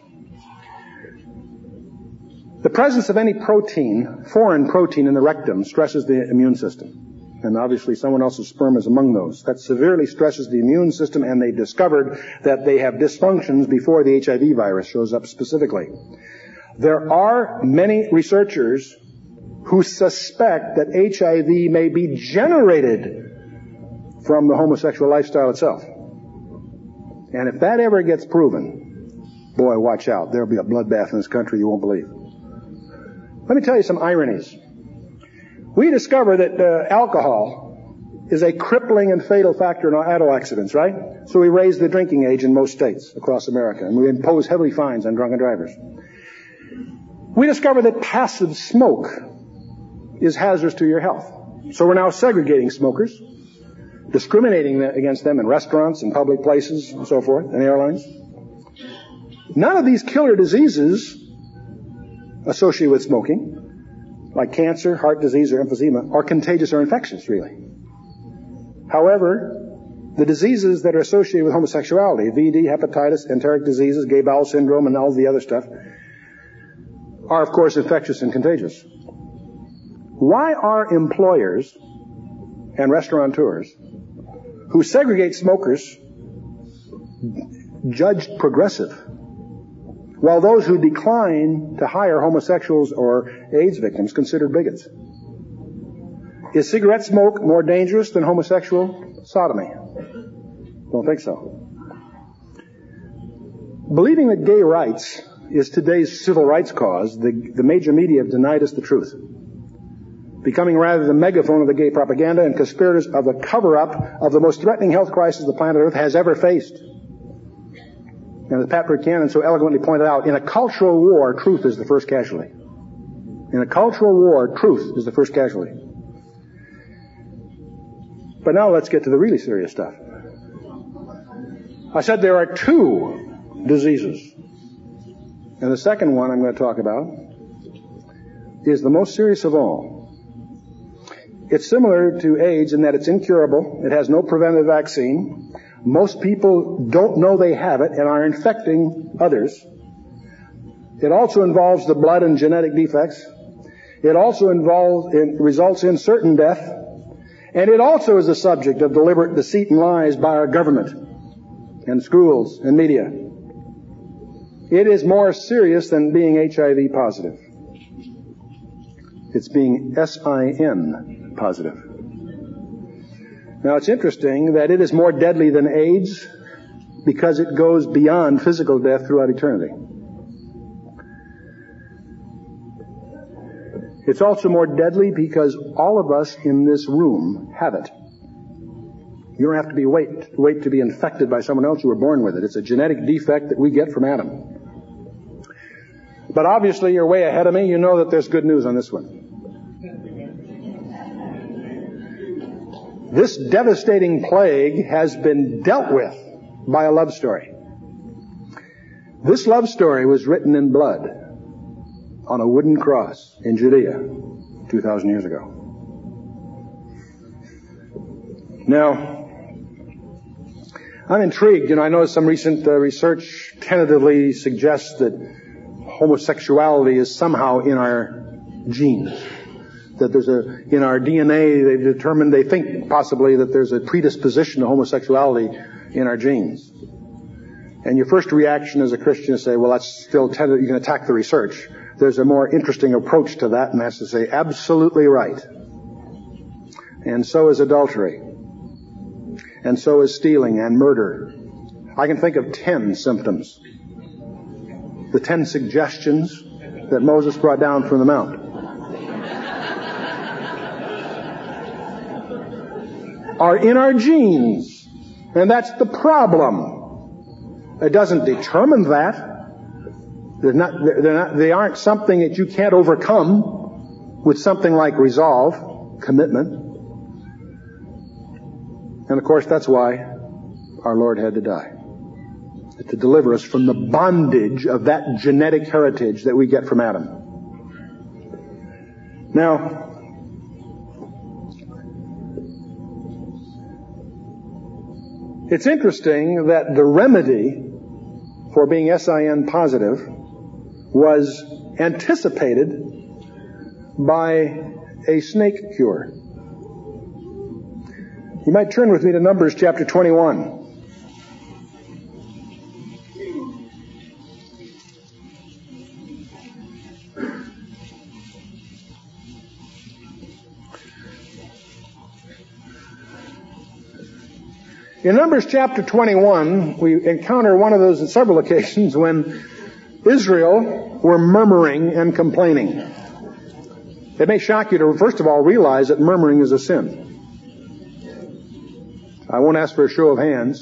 The presence of any protein, foreign protein in the rectum, stresses the immune system. And obviously someone else's sperm is among those. That severely stresses the immune system, and they discovered that they have dysfunctions before the H I V virus shows up specifically. There are many researchers who suspect that H I V may be generated from the homosexual lifestyle itself. And if that ever gets proven, boy, watch out. There'll be a bloodbath in this country you won't believe. Let me tell you some ironies. We discover that uh, alcohol is a crippling and fatal factor in auto accidents, right? So we raise the drinking age in most states across America, and we impose heavy fines on drunken drivers. We discover that passive smoke is hazardous to your health. So we're now segregating smokers, discriminating against them in restaurants and public places and so forth, and airlines. None of these killer diseases associated with smoking, like cancer, heart disease, or emphysema, are contagious or infectious, really. However, the diseases that are associated with homosexuality, V D, hepatitis, enteric diseases, gay bowel syndrome, and all the other stuff, are, of course, infectious and contagious. Why are employers and restaurateurs who segregate smokers judged progressive, while those who decline to hire homosexuals or AIDS victims considered bigots? Is cigarette smoke more dangerous than homosexual sodomy? Don't think so. Believing that gay rights is today's civil rights cause, the, the major media have denied us the truth, becoming rather the megaphone of the gay propaganda and conspirators of the cover-up of the most threatening health crisis the planet Earth has ever faced. And as Pat Buchanan so eloquently pointed out, in a cultural war, truth is the first casualty. In a cultural war, truth is the first casualty. But now let's get to the really serious stuff. I said there are two diseases. And the second one I'm going to talk about is the most serious of all. It's similar to AIDS in that it's incurable. It has no preventive vaccine. Most people don't know they have it and are infecting others. It also involves the blood and genetic defects. It also involves, it results in certain death. And it also is the subject of deliberate deceit and lies by our government and schools and media. It is more serious than being H I V positive. It's being S I N positive. Now, it's interesting that it is more deadly than AIDS because it goes beyond physical death throughout eternity. It's also more deadly because all of us in this room have it. You don't have to be wait, wait to be infected by someone else. You were born with it. It's a genetic defect that we get from Adam. But obviously, you're way ahead of me. You know that there's good news on this one. This devastating plague has been dealt with by a love story. This love story was written in blood on a wooden cross in Judea two thousand years ago. Now, I'm intrigued. You know, I know some recent uh, research tentatively suggests that homosexuality is somehow in our genes. That there's a, in our D N A, they've determined, they think possibly that there's a predisposition to homosexuality in our genes. And your first reaction as a Christian is to say, well, that's still tentative, you can attack the research. There's a more interesting approach to that, and that's to say, absolutely right. And so is adultery. And so is stealing and murder. I can think of ten symptoms. The ten suggestions that Moses brought down from the mount. Are in our genes. And that's the problem. It doesn't determine that. They're not, they're not, they aren't something that you can't overcome with something like resolve, commitment. And of course, that's why our Lord had to die. To deliver us from the bondage of that genetic heritage that we get from Adam. Now, it's interesting that the remedy for being S I N positive was anticipated by a snake cure. You might turn with me to Numbers chapter twenty-one. In Numbers chapter twenty-one, we encounter one of those at several occasions when Israel were murmuring and complaining. It may shock you to, first of all, realize that murmuring is a sin. I won't ask for a show of hands.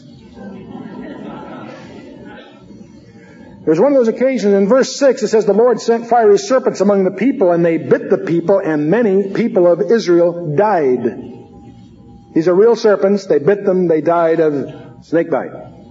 There's one of those occasions in verse six, it says, the Lord sent fiery serpents among the people, and they bit the people, and many people of Israel died. These are real serpents. They bit them. They died of snake bite.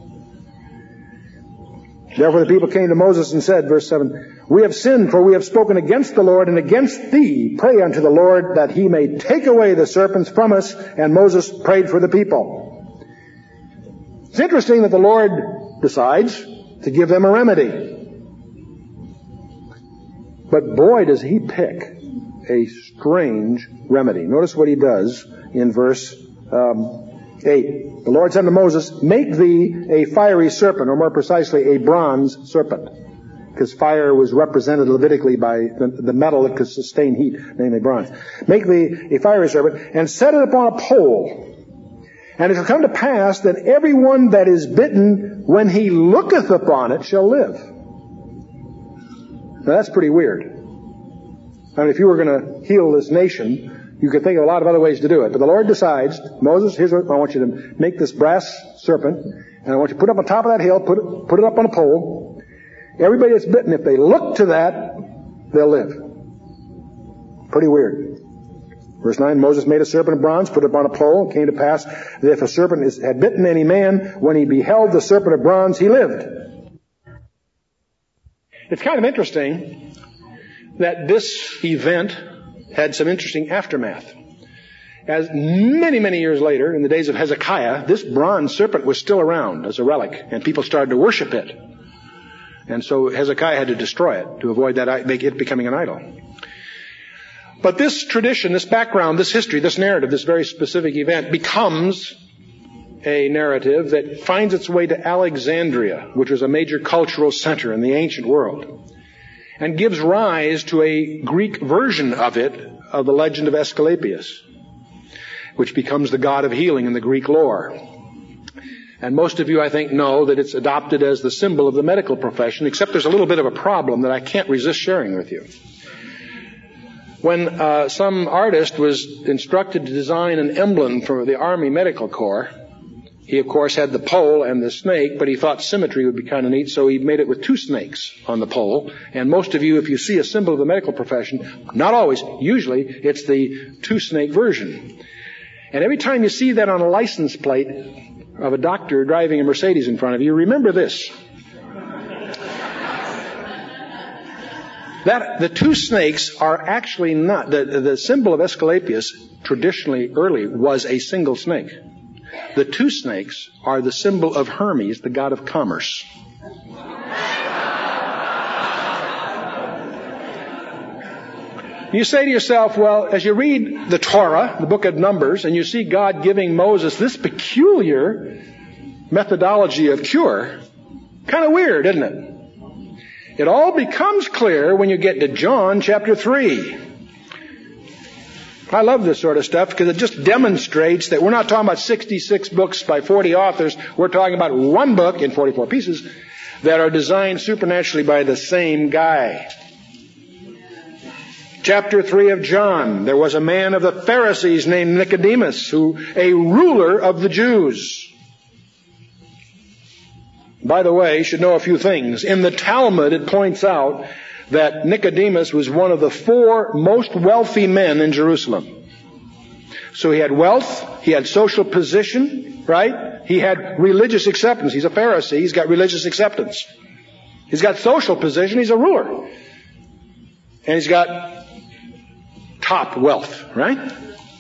Therefore the people came to Moses and said, verse seven, we have sinned, for we have spoken against the Lord and against thee. Pray unto the Lord that he may take away the serpents from us. And Moses prayed for the people. It's interesting that the Lord decides to give them a remedy. But boy, does he pick a strange remedy. Notice what he does in verse um, eight. The Lord said to Moses, make thee a fiery serpent, or more precisely, a bronze serpent. Because fire was represented Levitically by the, the metal that could sustain heat, namely bronze. Make thee a fiery serpent, and set it upon a pole. And it shall come to pass that everyone that is bitten, when he looketh upon it, shall live. Now that's pretty weird. I mean, if you were going to heal this nation, you could think of a lot of other ways to do it. But the Lord decides, Moses, here's what I want you to make this brass serpent, and I want you to put it up on top of that hill, put it, put it up on a pole. Everybody that's bitten, if they look to that, they'll live. Pretty weird. Verse nine, Moses made a serpent of bronze, put it upon a pole. It came to pass that if a serpent is, had bitten any man, when he beheld the serpent of bronze, he lived. It's kind of interesting that this event had some interesting aftermath. As many, many years later, in the days of Hezekiah, this bronze serpent was still around as a relic, and people started to worship it. And so Hezekiah had to destroy it to avoid that it becoming an idol. But this tradition, this background, this history, this narrative, this very specific event becomes a narrative that finds its way to Alexandria, which was a major cultural center in the ancient world, and gives rise to a Greek version of it, of the legend of Asclepius, which becomes the god of healing in the Greek lore. And most of you, I think, know that it's adopted as the symbol of the medical profession, except there's a little bit of a problem that I can't resist sharing with you. When uh, some artist was instructed to design an emblem for the Army Medical Corps, he, of course, had the pole and the snake, but he thought symmetry would be kind of neat, so he made it with two snakes on the pole. And most of you, if you see a symbol of the medical profession, not always, usually, it's the two-snake version. And every time you see that on a license plate of a doctor driving a Mercedes in front of you, remember this. That the two snakes are actually not, the, the symbol of Aesculapius traditionally early was a single snake. The two snakes are the symbol of Hermes, the god of commerce. You say to yourself, well, as you read the Torah, the book of Numbers, and you see God giving Moses this peculiar methodology of cure, kind of weird, isn't it? It all becomes clear when you get to John chapter three. I love this sort of stuff because it just demonstrates that we're not talking about sixty-six books by forty authors. We're talking about one book in forty-four pieces that are designed supernaturally by the same guy. Chapter three of John, there was a man of the Pharisees named Nicodemus, who a ruler of the Jews. By the way, you should know a few things. In the Talmud, it points out that Nicodemus was one of the four most wealthy men in Jerusalem. So he had wealth, he had social position, right? He had religious acceptance. He's a Pharisee, he's got religious acceptance. He's got social position, he's a ruler. And he's got top wealth, right?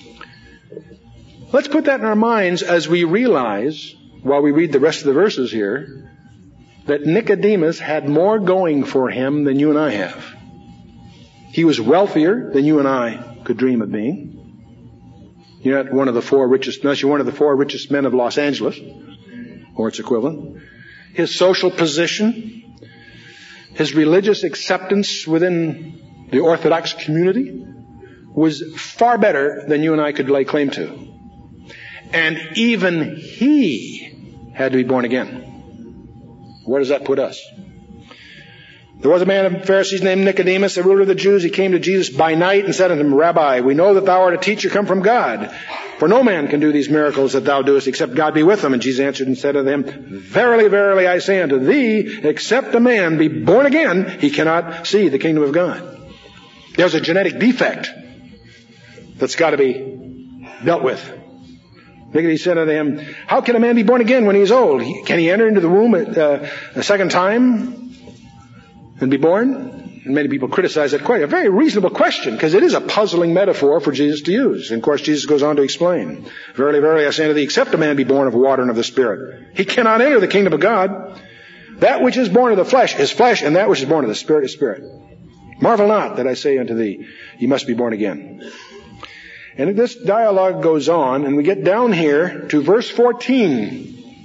Let's put that in our minds as we realize, while we read the rest of the verses here, that Nicodemus had more going for him than you and I have. He was wealthier than you and I could dream of being. You're not one of the four richest, unless you're one of the four richest men of Los Angeles, or its equivalent. His social position, his religious acceptance within the Orthodox community was far better than you and I could lay claim to. And even he had to be born again. Where does that put us? There was a man of the Pharisees named Nicodemus, the ruler of the Jews. He came to Jesus by night and said unto him, Rabbi, we know that thou art a teacher come from God. For no man can do these miracles that thou doest except God be with him. And Jesus answered and said unto him, Verily, verily, I say unto thee, except a man be born again, he cannot see the kingdom of God. There's a genetic defect that's got to be dealt with. Nicodemus said unto him, How can a man be born again when he is old? Can he enter into the womb uh, a second time and be born? And many people criticize that quite a very reasonable question, because it is a puzzling metaphor for Jesus to use. And of course, Jesus goes on to explain, Verily, verily, I say unto thee, except a man be born of water and of the Spirit, he cannot enter the kingdom of God. That which is born of the flesh is flesh, and that which is born of the Spirit is spirit. Marvel not that I say unto thee, you must be born again. And this dialogue goes on, and we get down here to verse fourteen.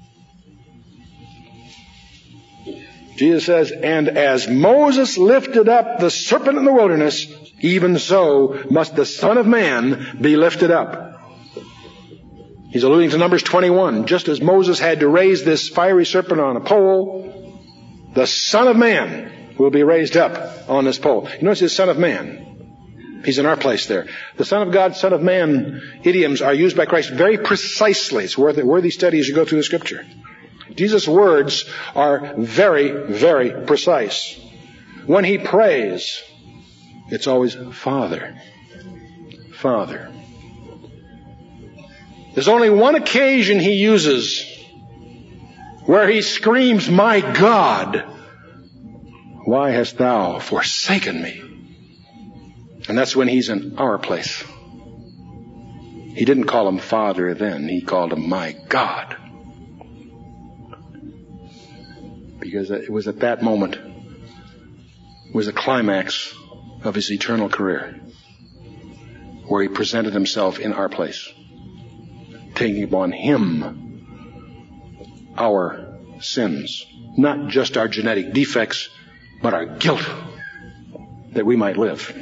Jesus says, And as Moses lifted up the serpent in the wilderness, even so must the Son of Man be lifted up. He's alluding to Numbers twenty-one. Just as Moses had to raise this fiery serpent on a pole, the Son of Man will be raised up on this pole. You notice his Son of Man. He's in our place there. The Son of God, Son of Man idioms are used by Christ very precisely. It's worth, worthy study as you go through the Scripture. Jesus' words are very, very precise. When he prays, it's always Father. Father. There's only one occasion he uses where he screams, My God, why hast thou forsaken me? And that's when he's in our place. He didn't call him Father then. He called him my God. Because it was at that moment, was the climax of his eternal career, where he presented himself in our place, taking upon him our sins, not just our genetic defects, but our guilt, that we might live.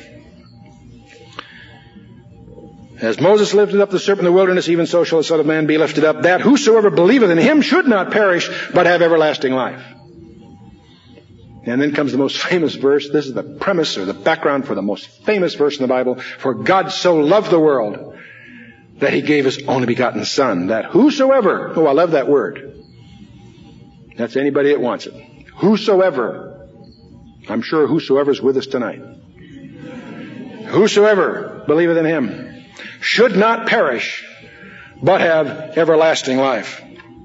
As Moses lifted up the serpent in the wilderness, even so shall the Son of Man be lifted up, that whosoever believeth in him should not perish, but have everlasting life. And then comes the most famous verse. This is the premise or the background for the most famous verse in the Bible. For God so loved the world that he gave his only begotten Son, that whosoever, oh, I love that word. That's anybody that wants it. Whosoever. I'm sure whosoever is with us tonight. Whosoever believeth in him should not perish, but have everlasting life.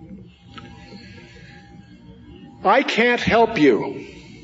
I can't help you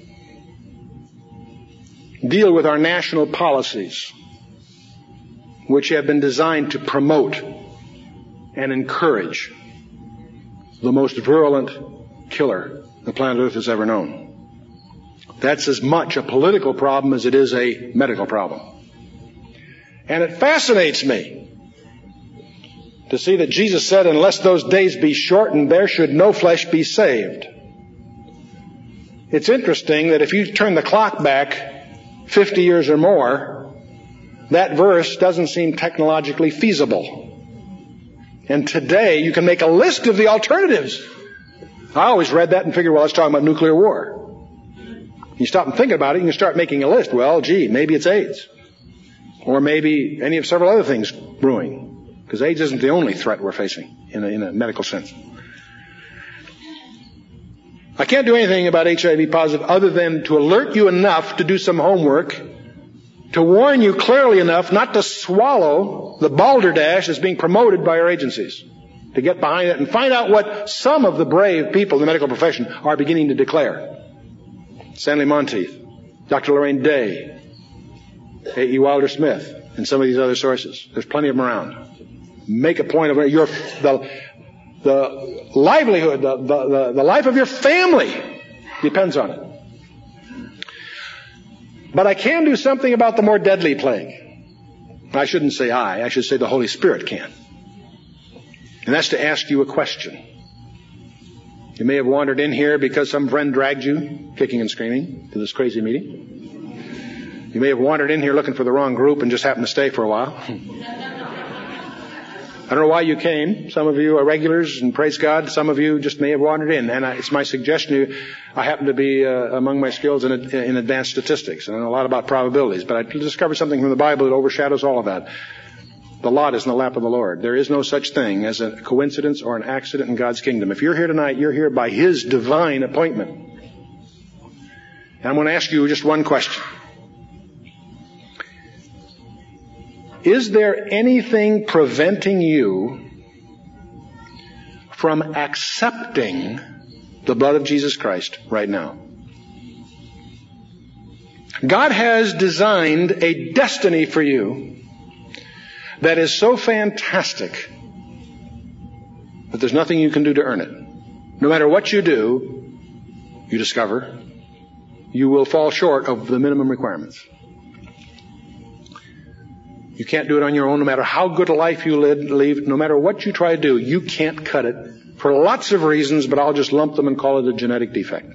deal with our national policies, which have been designed to promote and encourage the most virulent killer the planet Earth has ever known. That's as much a political problem as it is a medical problem. And it fascinates me to see that Jesus said, unless those days be shortened, there should no flesh be saved. It's interesting that if you turn the clock back fifty years or more, that verse doesn't seem technologically feasible. And today you can make a list of the alternatives. I always read that and figured, well, it's talking about nuclear war. You stop and think about it, you can start making a list. Well, gee, maybe it's AIDS. Or maybe any of several other things brewing. Because AIDS isn't the only threat we're facing in a, in a medical sense. I can't do anything about H I V positive other than to alert you enough to do some homework, to warn you clearly enough not to swallow the balderdash that's being promoted by our agencies, to get behind it and find out what some of the brave people in the medical profession are beginning to declare. Stanley Monteith, Doctor Lorraine Day, A E Wilder Smith, and some of these other sources. There's plenty of them around. Make a point of it. Your, the, the livelihood, the, the, the life of your family depends on it. But I can do something about the more deadly plague. I shouldn't say I, I should say the Holy Spirit can. And that's to ask you a question. You may have wandered in here because some friend dragged you, kicking and screaming, to this crazy meeting. You may have wandered in here looking for the wrong group and just happened to stay for a while. I don't know why you came. Some of you are regulars, and praise God, some of you just may have wandered in. And I, it's my suggestion to you, I happen to be uh, among my skills in, in advanced statistics. And I know a lot about probabilities, but I discovered something from the Bible that overshadows all of that. The lot is in the lap of the Lord. There is no such thing as a coincidence or an accident in God's kingdom. If you're here tonight, you're here by His divine appointment. And I'm going to ask you just one question. Is there anything preventing you from accepting the blood of Jesus Christ right now? God has designed a destiny for you that is so fantastic that there's nothing you can do to earn it. No matter what you do, you discover, you will fall short of the minimum requirements. You can't do it on your own, no matter how good a life you live, no matter what you try to do, you can't cut it for lots of reasons, but I'll just lump them and call it a genetic defect.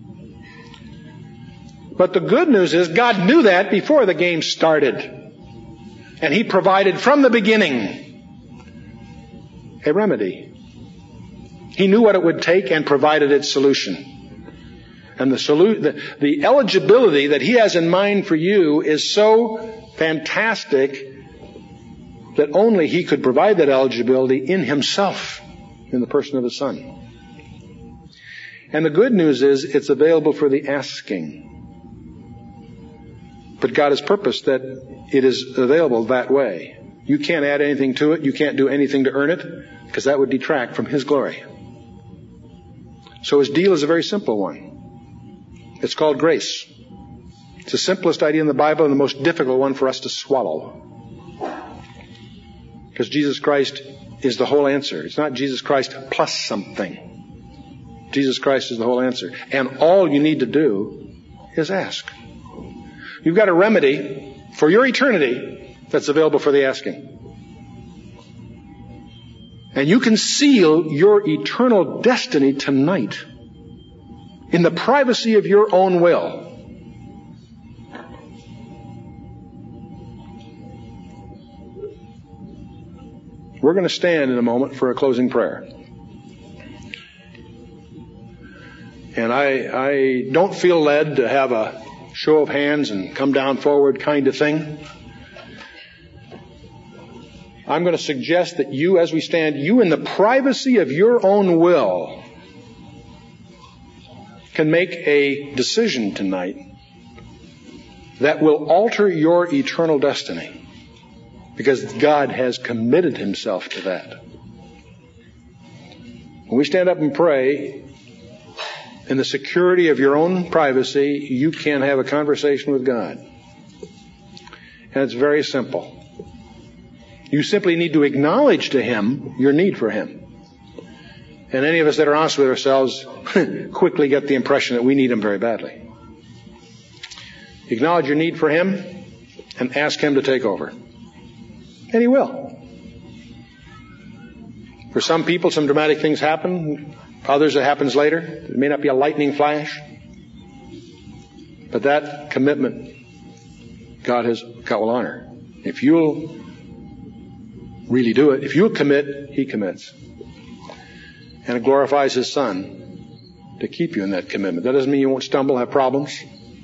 But the good news is God knew that before the game started. And He provided from the beginning a remedy. He knew what it would take and provided its solution. And the, solu- the, the eligibility that He has in mind for you is so fantastic that only He could provide that eligibility in Himself, in the person of His Son. And the good news is it's available for the asking. But God has purposed that it is available that way. You can't add anything to it. You can't do anything to earn it, because that would detract from His glory. So His deal is a very simple one. It's called grace. It's the simplest idea in the Bible and the most difficult one for us to swallow. Because Jesus Christ is the whole answer. It's not Jesus Christ plus something. Jesus Christ is the whole answer. And all you need to do is ask. You've got a remedy for your eternity that's available for the asking. And you can seal your eternal destiny tonight in the privacy of your own will. We're going to stand in a moment for a closing prayer. And I, I don't feel led to have a show of hands and come down forward kind of thing. I'm going to suggest that you, as we stand, you in the privacy of your own will can make a decision tonight that will alter your eternal destiny. Because God has committed himself to that. When we stand up and pray, in the security of your own privacy, you can have a conversation with God. And it's very simple. You simply need to acknowledge to him your need for him. And any of us that are honest with ourselves quickly get the impression that we need him very badly. Acknowledge your need for him and ask him to take over. And he will. For some people, some dramatic things happen. Others, it happens later. It may not be a lightning flash. But that commitment, God has, God will honor. If you'll really do it, if you'll commit, he commits. And it glorifies his Son to keep you in that commitment. That doesn't mean you won't stumble, have problems.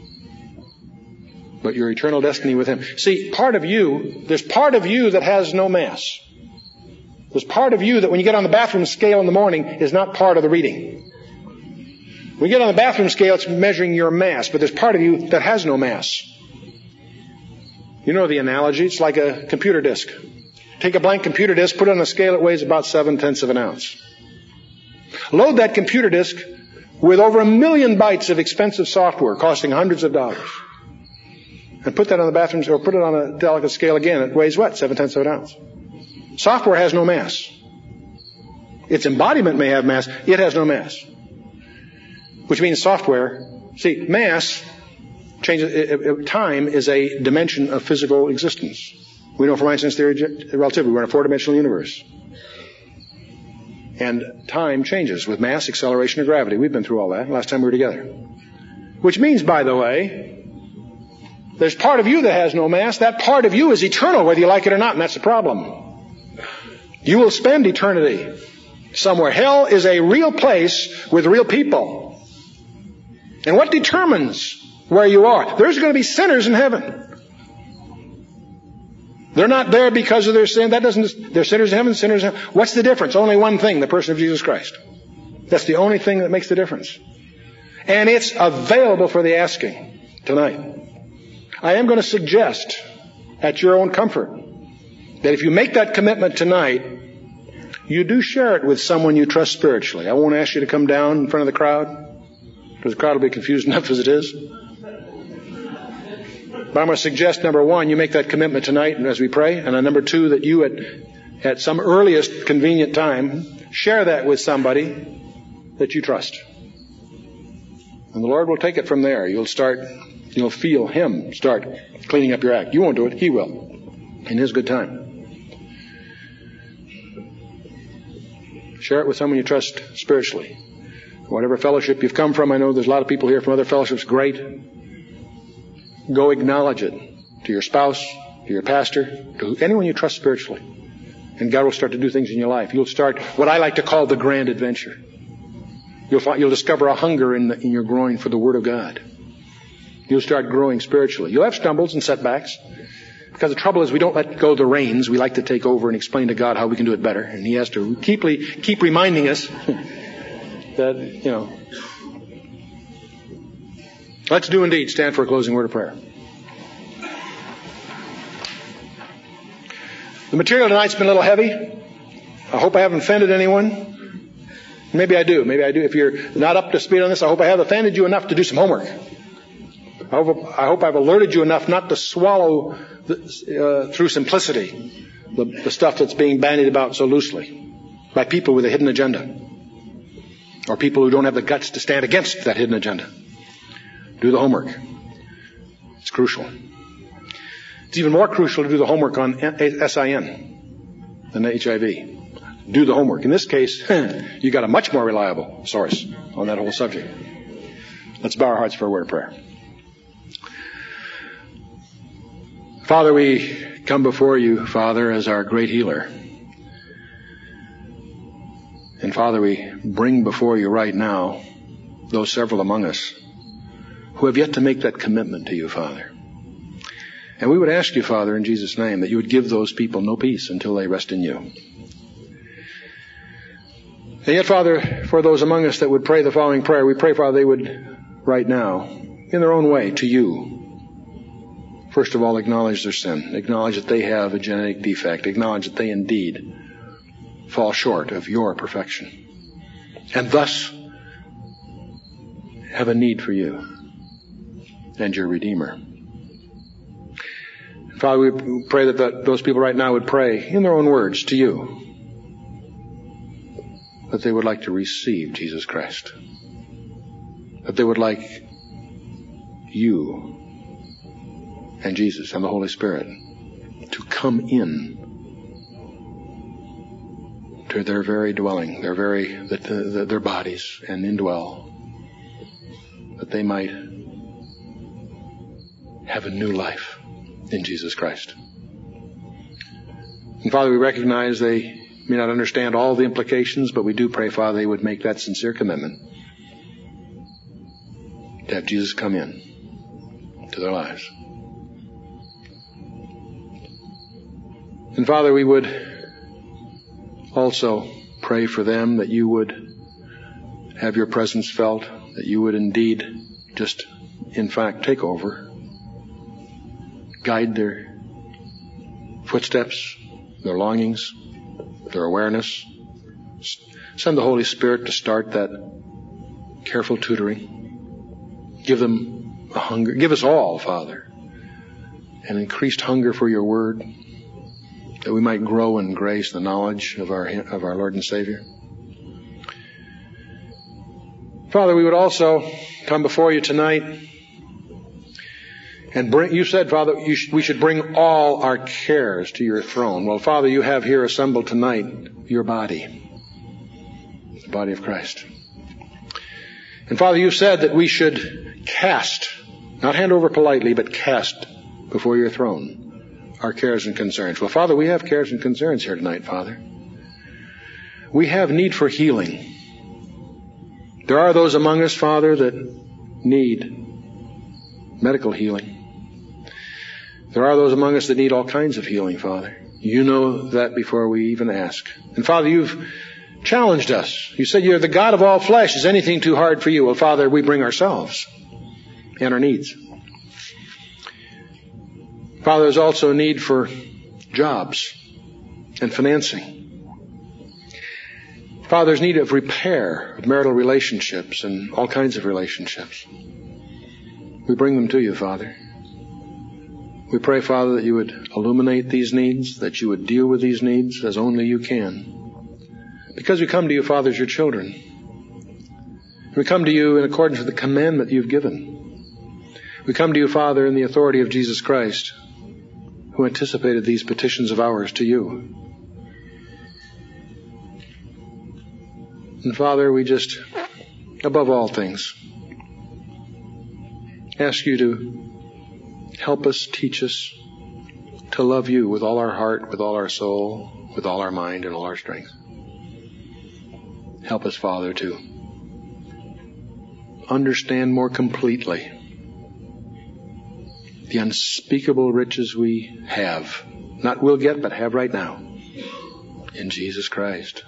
But your eternal destiny with him. See, part of you, there's part of you that has no mass. There's part of you that when you get on the bathroom scale in the morning is not part of the reading. When you get on the bathroom scale, it's measuring your mass. But there's part of you that has no mass. You know the analogy. It's like a computer disk. Take a blank computer disk, put it on a scale, it weighs about seven-tenths of an ounce. Load that computer disk with over a million bytes of expensive software costing hundreds of dollars. And put that on the bathroom, or put it on a delicate scale again. It weighs what? Seven-tenths of an ounce. Software has no mass. Its embodiment may have mass. It has no mass. Which means software, see, mass changes, time is a dimension of physical existence. We know from Einstein's theory of relativity, we're in a four-dimensional universe. And time changes with mass, acceleration, and gravity. We've been through all that last time we were together. Which means, by the way, there's part of you that has no mass. That part of you is eternal, whether you like it or not, and that's the problem. You will spend eternity somewhere. Hell is a real place with real people. And what determines where you are? There's going to be sinners in heaven. They're not there because of their sin. That doesn't, they're sinners in heaven, sinners in heaven. What's the difference? Only one thing, the person of Jesus Christ. That's the only thing that makes the difference. And it's available for the asking tonight. I am going to suggest, at your own comfort, that if you make that commitment tonight, you do share it with someone you trust spiritually. I won't ask you to come down in front of the crowd, because the crowd will be confused enough as it is. But I'm going to suggest, number one, you make that commitment tonight as we pray. And number two, that you at, at some earliest convenient time, share that with somebody that you trust. And the Lord will take it from there. You'll start, you'll feel him start cleaning up your act. You won't do it. He will. In his good time. Share it with someone you trust spiritually. Whatever fellowship you've come from, I know there's a lot of people here from other fellowships. Great. Go acknowledge it to your spouse, to your pastor, to anyone you trust spiritually. And God will start to do things in your life. You'll start what I like to call the grand adventure. You'll find, you'll discover a hunger in, the, in your groin for the Word of God. You'll start growing spiritually. You'll have stumbles and setbacks. Because the trouble is we don't let go of the reins. We like to take over and explain to God how we can do it better. And he has to keep, keep reminding us that, you know. Let's do indeed stand for a closing word of prayer. The material tonight's been a little heavy. I hope I haven't offended anyone. Maybe I do. Maybe I do. If you're not up to speed on this, I hope I have offended you enough to do some homework. I hope, I hope I've alerted you enough not to swallow the, uh, through simplicity the, the stuff that's being bandied about so loosely by people with a hidden agenda, or people who don't have the guts to stand against that hidden agenda. Do the homework. It's crucial. It's even more crucial to do the homework on S I N than H I V. Do the homework. In this case, you got a much more reliable source on that whole subject. Let's bow our hearts for a word of prayer. Father, we come before you, Father, as our great healer. And Father, we bring before you right now those several among us who have yet to make that commitment to you, Father. And we would ask you, Father, in Jesus' name, that you would give those people no peace until they rest in you. And yet, Father, for those among us that would pray the following prayer, we pray, Father, they would right now, in their own way, to you, first of all, acknowledge their sin. Acknowledge that they have a genetic defect. Acknowledge that they indeed fall short of your perfection. And thus have a need for you and your Redeemer. Father, we pray that, that those people right now would pray in their own words to you, that they would like to receive Jesus Christ, that they would like you and Jesus and the Holy Spirit to come in to their very dwelling, their very the, the, their bodies, and indwell, that they might have a new life in Jesus Christ. And Father, we recognize they may not understand all the implications, but we do pray, Father, they would make that sincere commitment to have Jesus come in to their lives. And Father, we would also pray for them that you would have your presence felt, that you would indeed just, in fact, take over, guide their footsteps, their longings, their awareness. Send the Holy Spirit to start that careful tutoring. Give them a hunger. Give us all, Father, an increased hunger for your word, that we might grow in grace, the knowledge of our of our Lord and Savior. Father, we would also come before you tonight and bring, you said, Father, you sh- we should bring all our cares to your throne. Well, Father, you have here assembled tonight your body, the body of Christ. And Father, you said that we should cast, not hand over politely, but cast before your throne our cares and concerns. Well, Father, we have cares and concerns here tonight, Father. We have need for healing. There are those among us, Father, that need medical healing. There are those among us that need all kinds of healing, Father. You know that before we even ask. And Father, you've challenged us. You said you're the God of all flesh. Is anything too hard for you? Well, Father, we bring ourselves and our needs. Father, there's also a need for jobs and financing. Father, there's need of repair of marital relationships and all kinds of relationships. We bring them to you, Father. We pray, Father, that you would illuminate these needs, that you would deal with these needs as only you can. Because we come to you, Father, as your children. We come to you in accordance with the commandment you've given. We come to you, Father, in the authority of Jesus Christ, who anticipated these petitions of ours to you. And Father, we just, above all things, ask you to help us, teach us to love you with all our heart, with all our soul, with all our mind, and all our strength. Help us, Father, to understand more completely the unspeakable riches we have, not will get, but have right now, in Jesus Christ.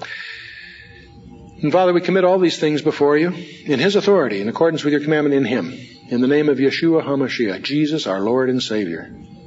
And Father, we commit all these things before you in His authority, in accordance with your commandment in Him, in the name of Yeshua HaMashiach, Jesus, our Lord and Savior.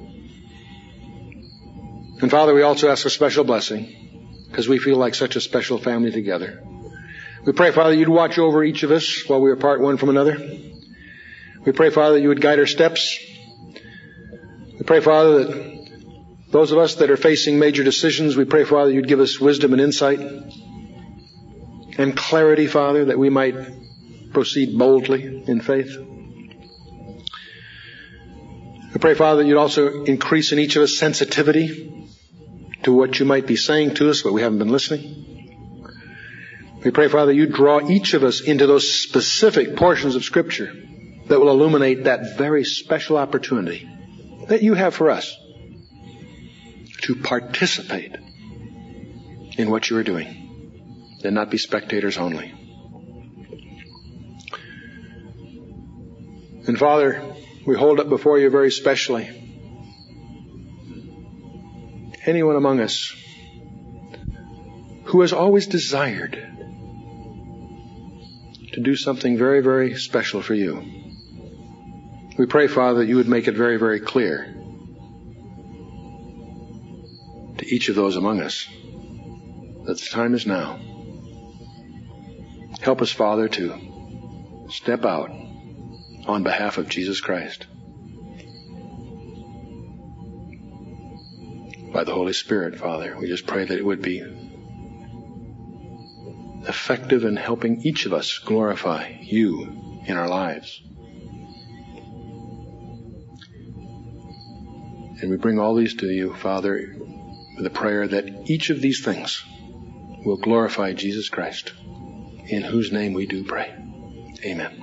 And Father, we also ask for special blessing, because we feel like such a special family together. We pray, Father, you'd watch over each of us while we are apart one from another. We pray, Father, that you would guide our steps. We pray, Father, that those of us that are facing major decisions, we pray, Father, you'd give us wisdom and insight and clarity, Father, that we might proceed boldly in faith. We pray, Father, that you'd also increase in each of us sensitivity to what you might be saying to us, but we haven't been listening. We pray, Father, you draw each of us into those specific portions of Scripture that will illuminate that very special opportunity that you have for us to participate in what you are doing and not be spectators only. And Father, we hold up before you very specially anyone among us who has always desired to do something very, very special for you. We pray, Father, that you would make it very, very clear to each of those among us that the time is now. Help us, Father, to step out on behalf of Jesus Christ by the Holy Spirit, Father. We just pray that it would be effective in helping each of us glorify you in our lives. And we bring all these to you, Father, with a prayer that each of these things will glorify Jesus Christ, in whose name we do pray. Amen.